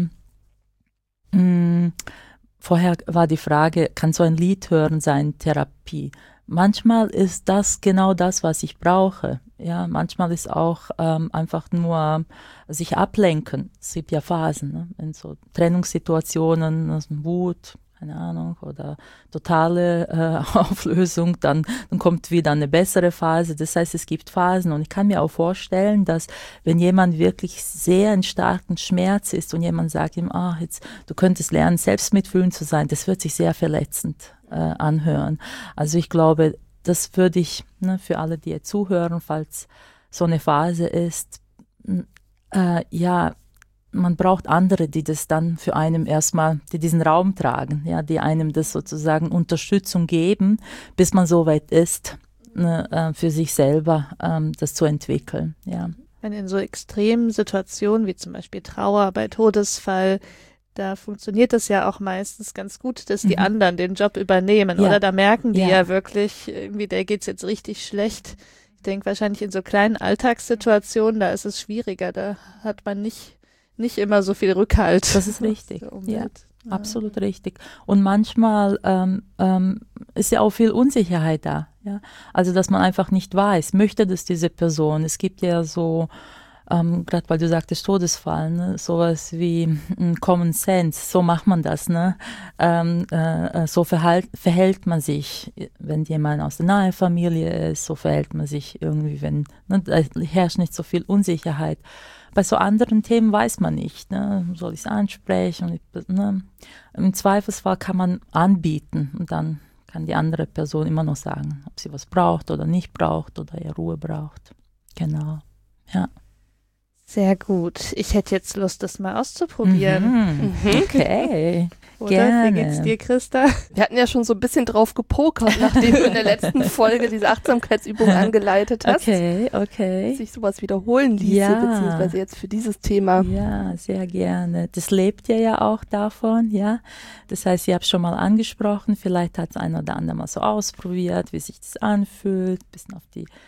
vorher war die Frage, kann so ein Lied hören sein Therapie? Manchmal ist das genau das, was ich brauche. Ja, manchmal ist auch einfach nur sich ablenken. Es gibt ja Phasen, ne? In so Trennungssituationen, also Wut, keine Ahnung, oder totale Auflösung, dann kommt wieder eine bessere Phase. Das heißt, es gibt Phasen und ich kann mir auch vorstellen, dass wenn jemand wirklich sehr in starken Schmerz ist und jemand sagt ihm, du könntest lernen, selbstmitfühlend zu sein, das wird sich sehr verletzend anhören. Also ich glaube, das würde ich für alle, die jetzt zuhören, falls so eine Phase ist, Ja, man braucht andere, die das dann für einen erstmal, die diesen Raum tragen, ja, die einem das sozusagen Unterstützung geben, bis man so weit ist, für sich selber das zu entwickeln, ja. Wenn in so extremen Situationen wie zum Beispiel Trauer bei Todesfall, da funktioniert es ja auch meistens ganz gut, dass die anderen den Job übernehmen, oder? Da merken die ja wirklich, irgendwie, der geht's jetzt richtig schlecht. Ich denke wahrscheinlich in so kleinen Alltagssituationen, da ist es schwieriger, da hat man nicht immer so viel Rückhalt. Das ist richtig, ja. Absolut richtig. Und manchmal ist ja auch viel Unsicherheit da. Ja? Also, dass man einfach nicht weiß, möchte das diese Person? Es gibt ja so, gerade weil du sagtest Todesfall, ne? Sowas wie Common Sense, so macht man das. Ne? So verhält man sich, wenn jemand aus der nahen Familie ist, so verhält man sich irgendwie, wenn da herrscht nicht so viel Unsicherheit. Bei so anderen Themen weiß man nicht, ne? Soll ich es ansprechen? Ne? Im Zweifelsfall kann man anbieten und dann kann die andere Person immer noch sagen, ob sie was braucht oder nicht braucht oder eher Ruhe braucht. Genau, ja. Sehr gut. Ich hätte jetzt Lust, das mal auszuprobieren. Okay. Oder? Gerne. Wie geht's dir, Christa? Wir hatten ja schon so ein bisschen drauf gepokert, nachdem du in der letzten Folge diese Achtsamkeitsübung angeleitet hast. Okay. Dass sich sowas wiederholen ließe, beziehungsweise jetzt für dieses Thema. Ja, sehr gerne. Das lebt ja auch davon, ja. Das heißt, ich habe es schon mal angesprochen, vielleicht hat es ein oder andere mal so ausprobiert, wie sich das anfühlt, ein bisschen auf die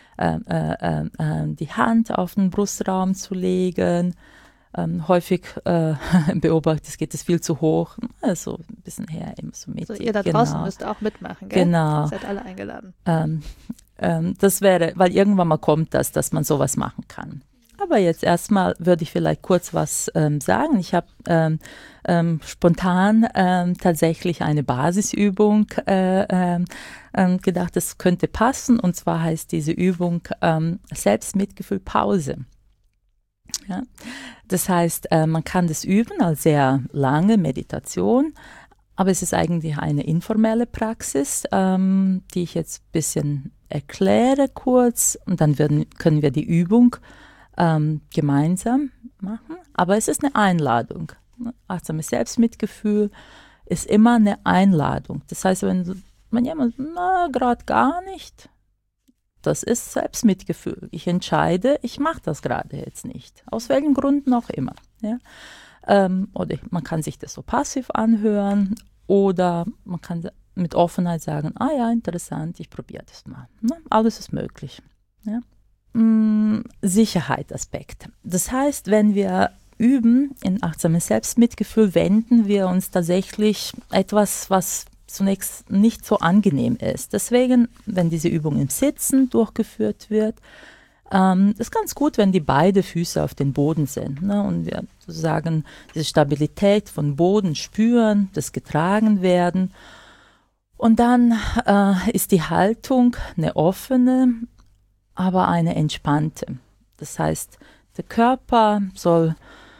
Hand auf den Brustraum zu legen. Häufig beobachtet, es geht es viel zu hoch, so ein bisschen her, immer so mit. So, ihr da draußen müsst auch mitmachen, gell? Genau. Ihr seid alle eingeladen. Das wäre, weil irgendwann mal kommt das, dass man sowas machen kann. Aber jetzt erstmal würde ich vielleicht kurz was sagen. Ich habe spontan tatsächlich eine Basisübung gedacht, das könnte passen. Und zwar heißt diese Übung Selbstmitgefühl Pause. Ja? Das heißt, man kann das üben als sehr lange Meditation, aber es ist eigentlich eine informelle Praxis, die ich jetzt ein bisschen erkläre kurz und dann können wir die Übung gemeinsam machen. Aber es ist eine Einladung. Achtsames Selbstmitgefühl ist immer eine Einladung. Das heißt, wenn jemand, gerade gar nicht, das ist Selbstmitgefühl. Ich entscheide, ich mache das gerade jetzt nicht. Aus welchen Gründen auch immer. Ja? Oder man kann sich das so passiv anhören oder man kann mit Offenheit sagen, ja, interessant, ich probiere das mal. Ne? Alles ist möglich. Ja? Sicherheitsaspekt. Das heißt, wenn wir üben in achtsames Selbstmitgefühl, wenden wir uns tatsächlich etwas, was zunächst nicht so angenehm ist. Deswegen, wenn diese Übung im Sitzen durchgeführt wird, ist ganz gut, wenn die beiden Füße auf den Boden sind, ne? Und wir sozusagen diese Stabilität von Boden spüren, das getragen werden. Und dann ist die Haltung eine offene, aber eine entspannte. Das heißt, der Körper soll,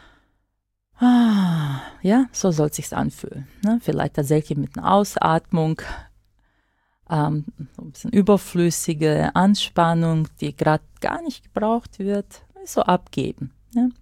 so soll es sich anfühlen. Ne? Vielleicht tatsächlich mit einer Ausatmung, so ein bisschen überflüssige Anspannung, die gerade gar nicht gebraucht wird, so abgeben. Ne?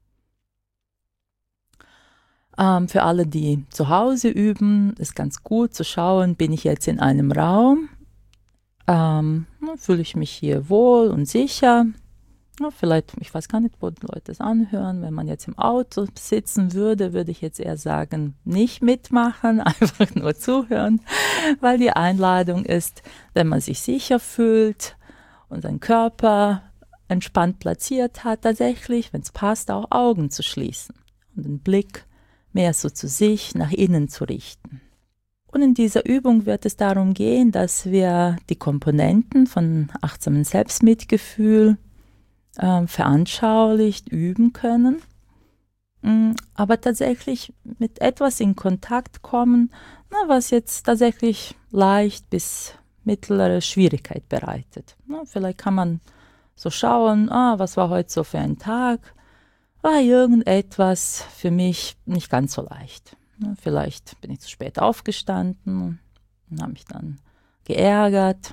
Für alle, die zu Hause üben, ist ganz gut zu schauen, bin ich jetzt in einem Raum, fühle ich mich hier wohl und sicher. Vielleicht, ich weiß gar nicht, wo die Leute das anhören. Wenn man jetzt im Auto sitzen würde, würde ich jetzt eher sagen, nicht mitmachen, einfach nur zuhören, weil die Einladung ist, wenn man sich sicher fühlt und seinen Körper entspannt platziert hat, tatsächlich, wenn es passt, auch Augen zu schließen und den Blick mehr so zu sich, nach innen zu richten. Und in dieser Übung wird es darum gehen, dass wir die Komponenten von achtsamem Selbstmitgefühl veranschaulicht üben können, aber tatsächlich mit etwas in Kontakt kommen, was jetzt tatsächlich leicht bis mittlere Schwierigkeit bereitet. Vielleicht kann man so schauen, was war heute so für ein Tag? War irgendetwas für mich nicht ganz so leicht. Vielleicht bin ich zu spät aufgestanden und habe mich dann geärgert.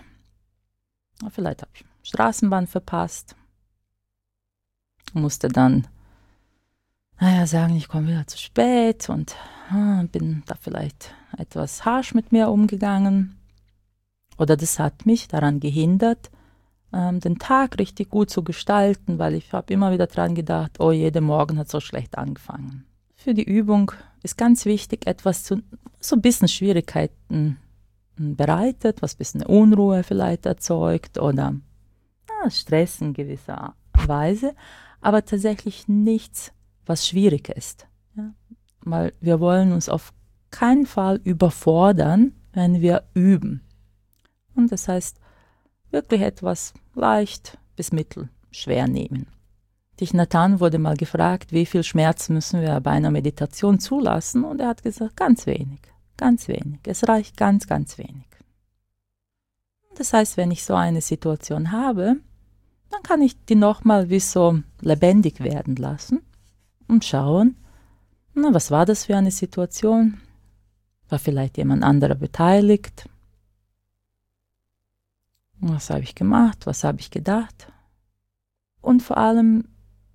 Vielleicht habe ich Straßenbahn verpasst. Musste dann sagen, ich komme wieder zu spät und bin da vielleicht etwas harsch mit mir umgegangen. Oder das hat mich daran gehindert, den Tag richtig gut zu gestalten, weil ich habe immer wieder dran gedacht, oh, jeder Morgen hat so schlecht angefangen. Für die Übung ist ganz wichtig, etwas so ein bisschen Schwierigkeiten bereitet, was ein bisschen Unruhe vielleicht erzeugt oder Stress in gewisser Weise, aber tatsächlich nichts, was schwierig ist. Ja? Weil wir wollen uns auf keinen Fall überfordern, wenn wir üben. Und das heißt, wirklich etwas leicht bis mittel schwer nehmen. Thich Nhat Hanh wurde mal gefragt, wie viel Schmerz müssen wir bei einer Meditation zulassen? Und er hat gesagt, ganz wenig, ganz wenig. Es reicht ganz, ganz wenig. Das heißt, wenn ich so eine Situation habe, dann kann ich die nochmal wie so lebendig werden lassen und schauen, was war das für eine Situation? War vielleicht jemand anderer beteiligt? Was habe ich gemacht? Was habe ich gedacht? Und vor allem,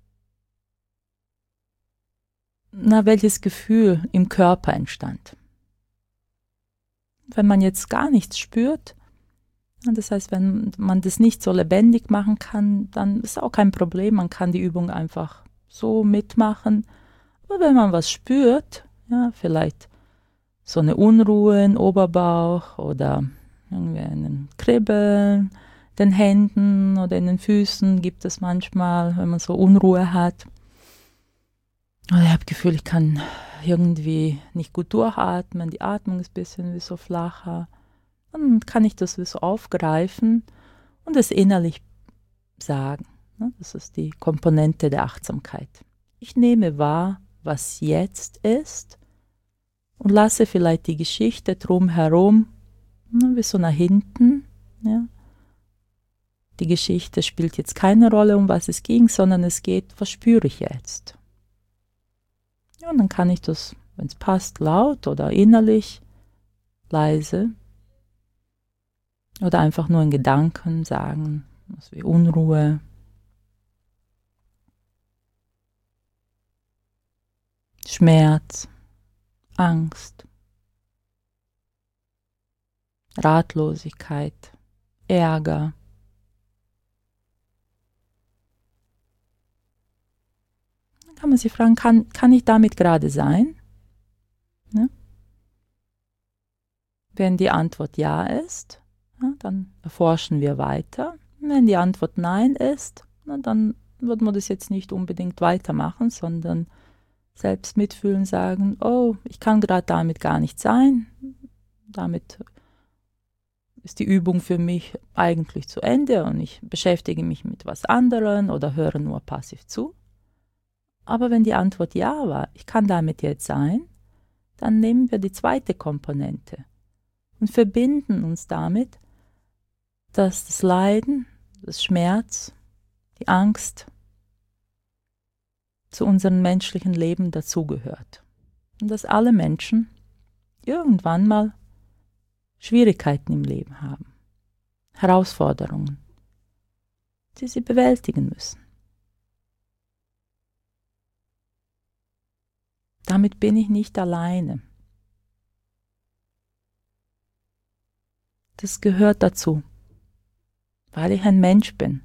welches Gefühl im Körper entstand. Wenn man jetzt gar nichts spürt, das heißt, wenn man das nicht so lebendig machen kann, dann ist auch kein Problem. Man kann die Übung einfach so mitmachen. Aber wenn man was spürt, vielleicht so eine Unruhe im Oberbauch oder irgendwie ein Kribbeln, den Händen oder in den Füßen gibt es manchmal, wenn man so Unruhe hat. Oder ich habe das Gefühl, ich kann irgendwie nicht gut durchatmen, die Atmung ist ein bisschen wie so flacher. Dann kann ich das wie so aufgreifen und es innerlich sagen. Das ist die Komponente der Achtsamkeit. Ich nehme wahr, was jetzt ist und lasse vielleicht die Geschichte drumherum wie so nach hinten. Ja. Die Geschichte spielt jetzt keine Rolle, um was es ging, sondern es geht, was spüre ich jetzt? Ja, und dann kann ich das, wenn es passt, laut oder innerlich, leise oder einfach nur in Gedanken sagen, was wie Unruhe, Schmerz, Angst, Ratlosigkeit, Ärger. Dann kann man sich fragen, kann ich damit gerade sein? Ja? Wenn die Antwort ja ist, dann erforschen wir weiter. Wenn die Antwort nein ist, dann wird man das jetzt nicht unbedingt weitermachen, sondern selbst mitfühlen, sagen, oh, ich kann gerade damit gar nicht sein. Damit ist die Übung für mich eigentlich zu Ende und ich beschäftige mich mit was anderem oder höre nur passiv zu. Aber wenn die Antwort ja war, ich kann damit jetzt sein, dann nehmen wir die zweite Komponente und verbinden uns damit, dass das Leiden, das Schmerz, die Angst zu unserem menschlichen Leben dazugehört. Und dass alle Menschen irgendwann mal Schwierigkeiten im Leben haben, Herausforderungen, die sie bewältigen müssen. Damit bin ich nicht alleine. Das gehört dazu, weil ich ein Mensch bin.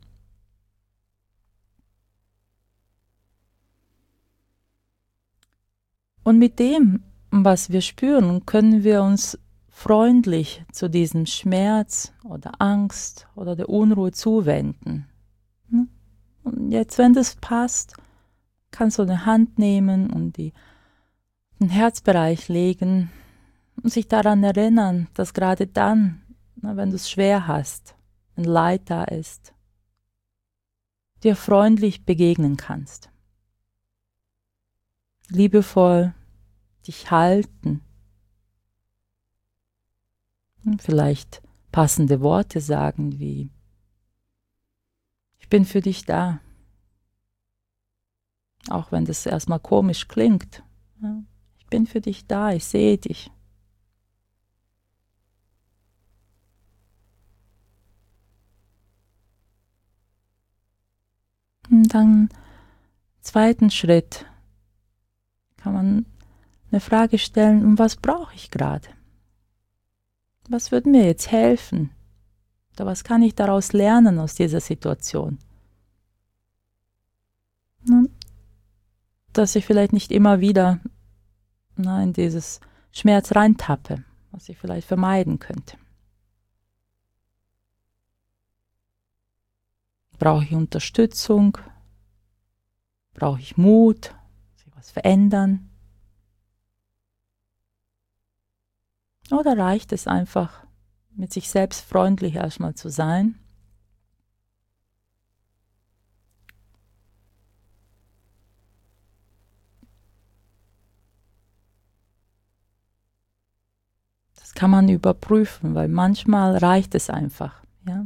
Und mit dem, was wir spüren, können wir uns freundlich zu diesem Schmerz oder Angst oder der Unruhe zuwenden. Und jetzt, wenn das passt, kannst du eine Hand nehmen und den Herzbereich legen und sich daran erinnern, dass gerade dann, wenn du es schwer hast, ein Leid da ist, dir freundlich begegnen kannst. Liebevoll dich halten. Und vielleicht passende Worte sagen wie, ich bin für dich da. Auch wenn das erstmal komisch klingt. Ich bin für dich da, ich sehe dich. Und dann zweiten Schritt, kann man eine Frage stellen, und was brauche ich gerade? Was würde mir jetzt helfen? Oder was kann ich daraus lernen aus dieser Situation? Dass ich vielleicht nicht immer wieder in dieses Schmerz reintappe, was ich vielleicht vermeiden könnte. Brauche ich Unterstützung? Brauche ich Mut? Muss ich was verändern? Oder reicht es einfach, mit sich selbst freundlich erstmal zu sein? Das kann man überprüfen, weil manchmal reicht es einfach. Ja?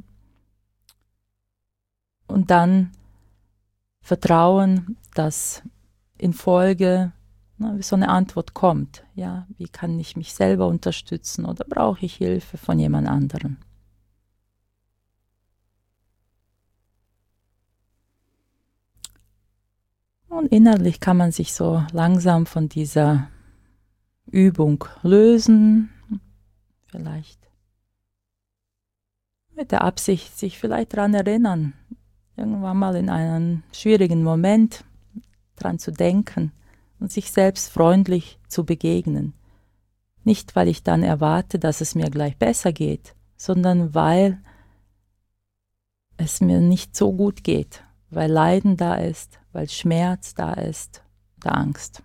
Und dann vertrauen, dass in Folge so eine Antwort kommt. Ja, wie kann ich mich selber unterstützen oder brauche ich Hilfe von jemand anderem? Und innerlich kann man sich so langsam von dieser Übung lösen. Vielleicht mit der Absicht, sich vielleicht daran erinnern, irgendwann mal in einem schwierigen Moment daran zu denken und sich selbst freundlich zu begegnen. Nicht, weil ich dann erwarte, dass es mir gleich besser geht, sondern weil es mir nicht so gut geht, weil Leiden da ist, weil Schmerz da ist, oder Angst.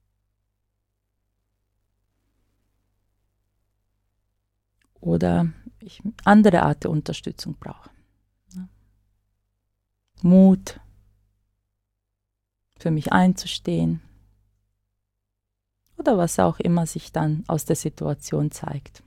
Oder ich andere Art der Unterstützung brauche. Mut, für mich einzustehen. Oder was auch immer sich dann aus der Situation zeigt.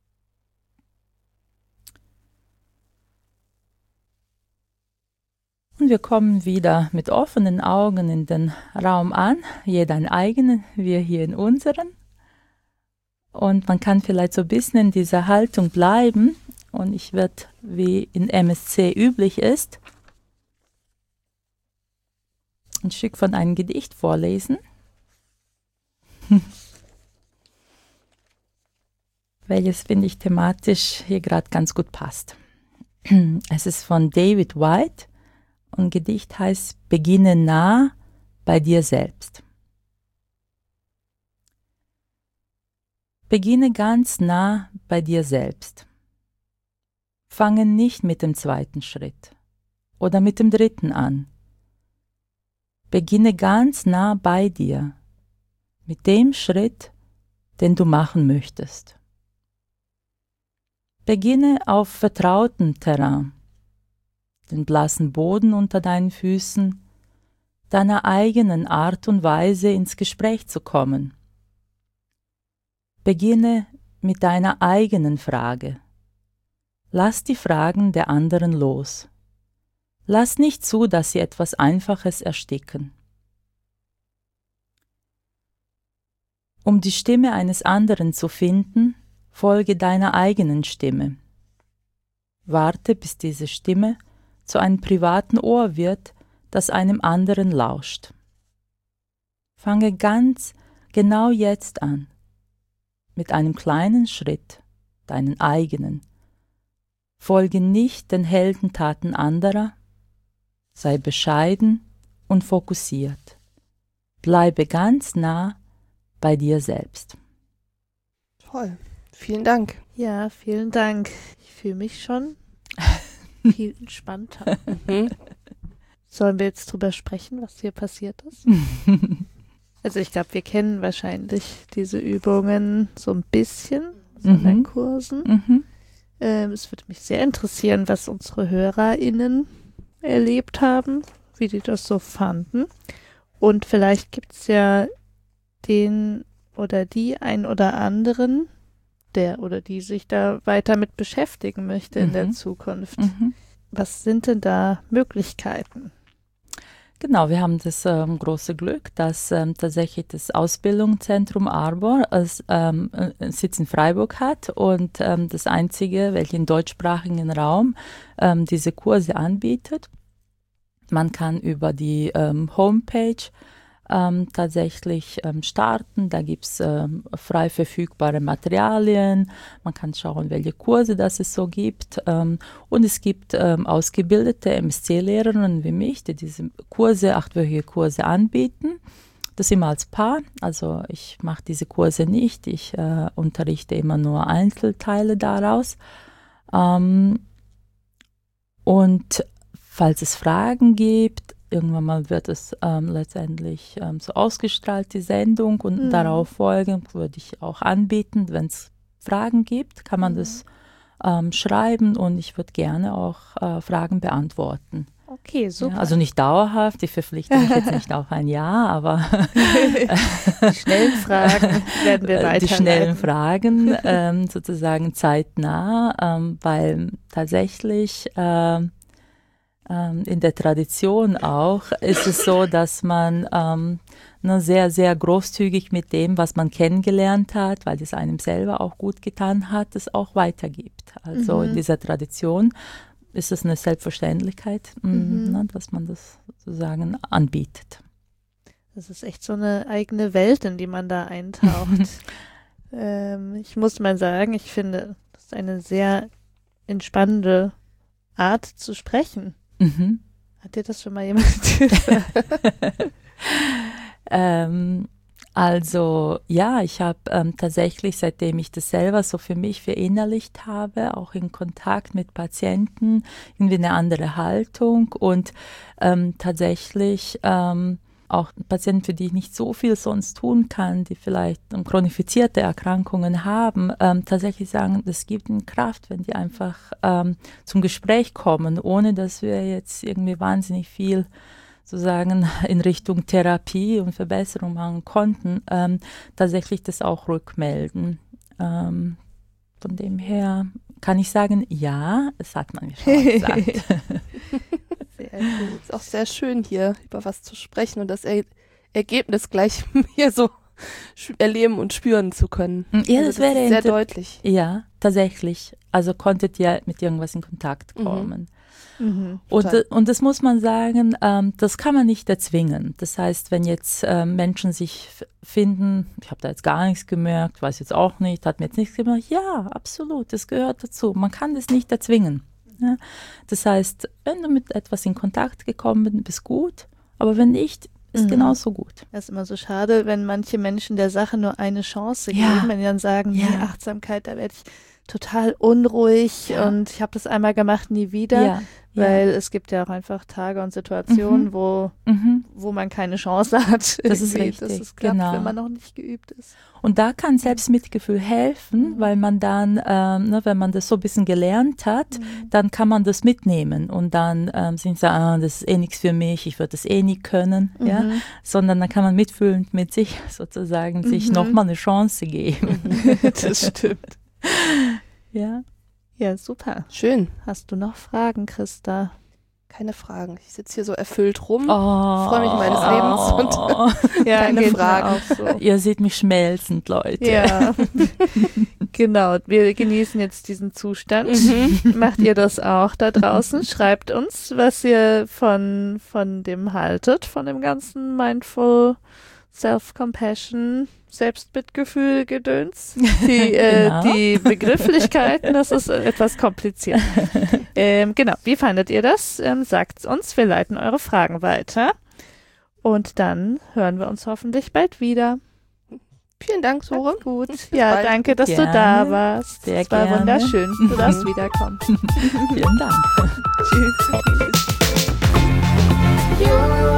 Und wir kommen wieder mit offenen Augen in den Raum an, jeder einen eigenen, wir hier in unseren. Und man kann vielleicht so ein bisschen in dieser Haltung bleiben. Und ich werde, wie in MSC üblich ist, ein Stück von einem Gedicht vorlesen, welches, finde ich, thematisch hier gerade ganz gut passt. Es ist von David White und Gedicht heißt Beginne nah bei dir selbst. Beginne ganz nah bei dir selbst. Fange nicht mit dem zweiten Schritt oder mit dem dritten an. Beginne ganz nah bei dir, mit dem Schritt, den du machen möchtest. Beginne auf vertrautem Terrain, den blassen Boden unter deinen Füßen, deiner eigenen Art und Weise ins Gespräch zu kommen. Beginne mit deiner eigenen Frage. Lass die Fragen der anderen los. Lass nicht zu, dass sie etwas Einfaches ersticken. Um die Stimme eines anderen zu finden, folge deiner eigenen Stimme. Warte, bis diese Stimme zu einem privaten Ohr wird, das einem anderen lauscht. Fange ganz genau jetzt an, mit einem kleinen Schritt, deinen eigenen. Folge nicht den Heldentaten anderer, sei bescheiden und fokussiert. Bleibe ganz nah bei dir selbst. Toll. Vielen Dank. Ja, vielen Dank. Ich fühle mich schon viel entspannter. Sollen wir jetzt drüber sprechen, was hier passiert ist? Also ich glaube, wir kennen wahrscheinlich diese Übungen so ein bisschen von den Kursen. Es würde mich sehr interessieren, was unsere HörerInnen erlebt haben, wie die das so fanden. Und vielleicht gibt es ja den oder die ein oder anderen, der oder die sich da weiter mit beschäftigen möchte in der Zukunft. Was sind denn da Möglichkeiten? Genau, wir haben das große Glück, dass tatsächlich das Ausbildungszentrum Arbor Sitz in Freiburg hat und das einzige, welches im deutschsprachigen Raum diese Kurse anbietet. Man kann über die Homepage tatsächlich starten. Da gibt es frei verfügbare Materialien. Man kann schauen, welche Kurse das es so gibt. Und es gibt ausgebildete MSc-Lehrerinnen wie mich, die diese Kurse, 8-wöchige Kurse anbieten. Das immer als Paar. Also ich mache diese Kurse nicht. Ich unterrichte immer nur Einzelteile daraus. Und falls es Fragen gibt, irgendwann mal wird es letztendlich so ausgestrahlt, die Sendung, und darauf folgend würde ich auch anbieten, wenn es Fragen gibt, kann man das schreiben, und ich würde gerne auch Fragen beantworten. Okay, super. Ja, also nicht dauerhaft, ich verpflichte mich jetzt nicht auf ein Jahr, aber die schnellen Fragen werden wir weiterleiten. Die schnellen Fragen sozusagen zeitnah, weil tatsächlich in der Tradition auch ist es so, dass man sehr, sehr großzügig mit dem, was man kennengelernt hat, weil es einem selber auch gut getan hat, es auch weitergibt. Also in dieser Tradition ist es eine Selbstverständlichkeit, dass man das sozusagen anbietet. Das ist echt so eine eigene Welt, in die man da eintaucht. Ich muss mal sagen, ich finde, das ist eine sehr entspannende Art zu sprechen. Hat dir das schon mal jemand gesagt? Also ja, ich habe tatsächlich, seitdem ich das selber so für mich verinnerlicht habe, auch in Kontakt mit Patienten, irgendwie eine andere Haltung, und tatsächlich auch Patienten, für die ich nicht so viel sonst tun kann, die vielleicht chronifizierte Erkrankungen haben, tatsächlich sagen, das gibt ihnen Kraft, wenn die einfach zum Gespräch kommen, ohne dass wir jetzt irgendwie wahnsinnig viel sozusagen in Richtung Therapie und Verbesserung machen konnten, tatsächlich das auch rückmelden. Von dem her kann ich sagen, ja, das hat man mir schon gesagt. Sehr gut. Ist auch sehr schön, hier über was zu sprechen und das Ergebnis gleich mir so erleben und spüren zu können. Ja, das wäre sehr deutlich. Ja, tatsächlich. Also konntet ihr mit irgendwas in Kontakt kommen. Und das muss man sagen, das kann man nicht erzwingen. Das heißt, wenn jetzt Menschen sich finden, ich habe da jetzt gar nichts gemerkt, weiß jetzt auch nicht, hat mir jetzt nichts gemacht, ja, absolut, das gehört dazu. Man kann das nicht erzwingen. Ja? Das heißt, wenn du mit etwas in Kontakt gekommen bist, gut, aber wenn nicht, ist genauso gut. Das ist immer so schade, wenn manche Menschen der Sache nur eine Chance geben, wenn die dann sagen, nee, Achtsamkeit, da werde ich total unruhig und ich habe das einmal gemacht, nie wieder, weil es gibt ja auch einfach Tage und Situationen, wo man keine Chance hat. Das ist richtig, dass es klappt, wenn man noch nicht geübt ist. Und da kann Selbstmitgefühl helfen, weil man dann, wenn man das so ein bisschen gelernt hat, dann kann man das mitnehmen und dann sich sagen, das ist eh nichts für mich, ich würde das eh nie können, sondern dann kann man mitfühlend mit sich sozusagen sich nochmal eine Chance geben. Das stimmt. Ja. Ja, super. Schön. Hast du noch Fragen, Christa? Keine Fragen. Ich sitze hier so erfüllt rum, freue mich meines Lebens und keine Fragen. So. Ihr seht mich schmelzend, Leute. Ja, genau. Wir genießen jetzt diesen Zustand. Macht ihr das auch da draußen? Schreibt uns, was ihr von dem haltet, von dem ganzen Mindful Self-Compassion, Selbstmitgefühl, Gedöns. Die Begrifflichkeiten, das ist etwas kompliziert. Genau, wie fandet ihr das? Sagt's uns, wir leiten eure Fragen weiter. Und dann hören wir uns hoffentlich bald wieder. Vielen Dank, Sore. Gut. Ja, danke, dass du da warst. Sehr es war gerne. Wunderschön. Du darfst wiederkommen. Vielen Dank. Tschüss.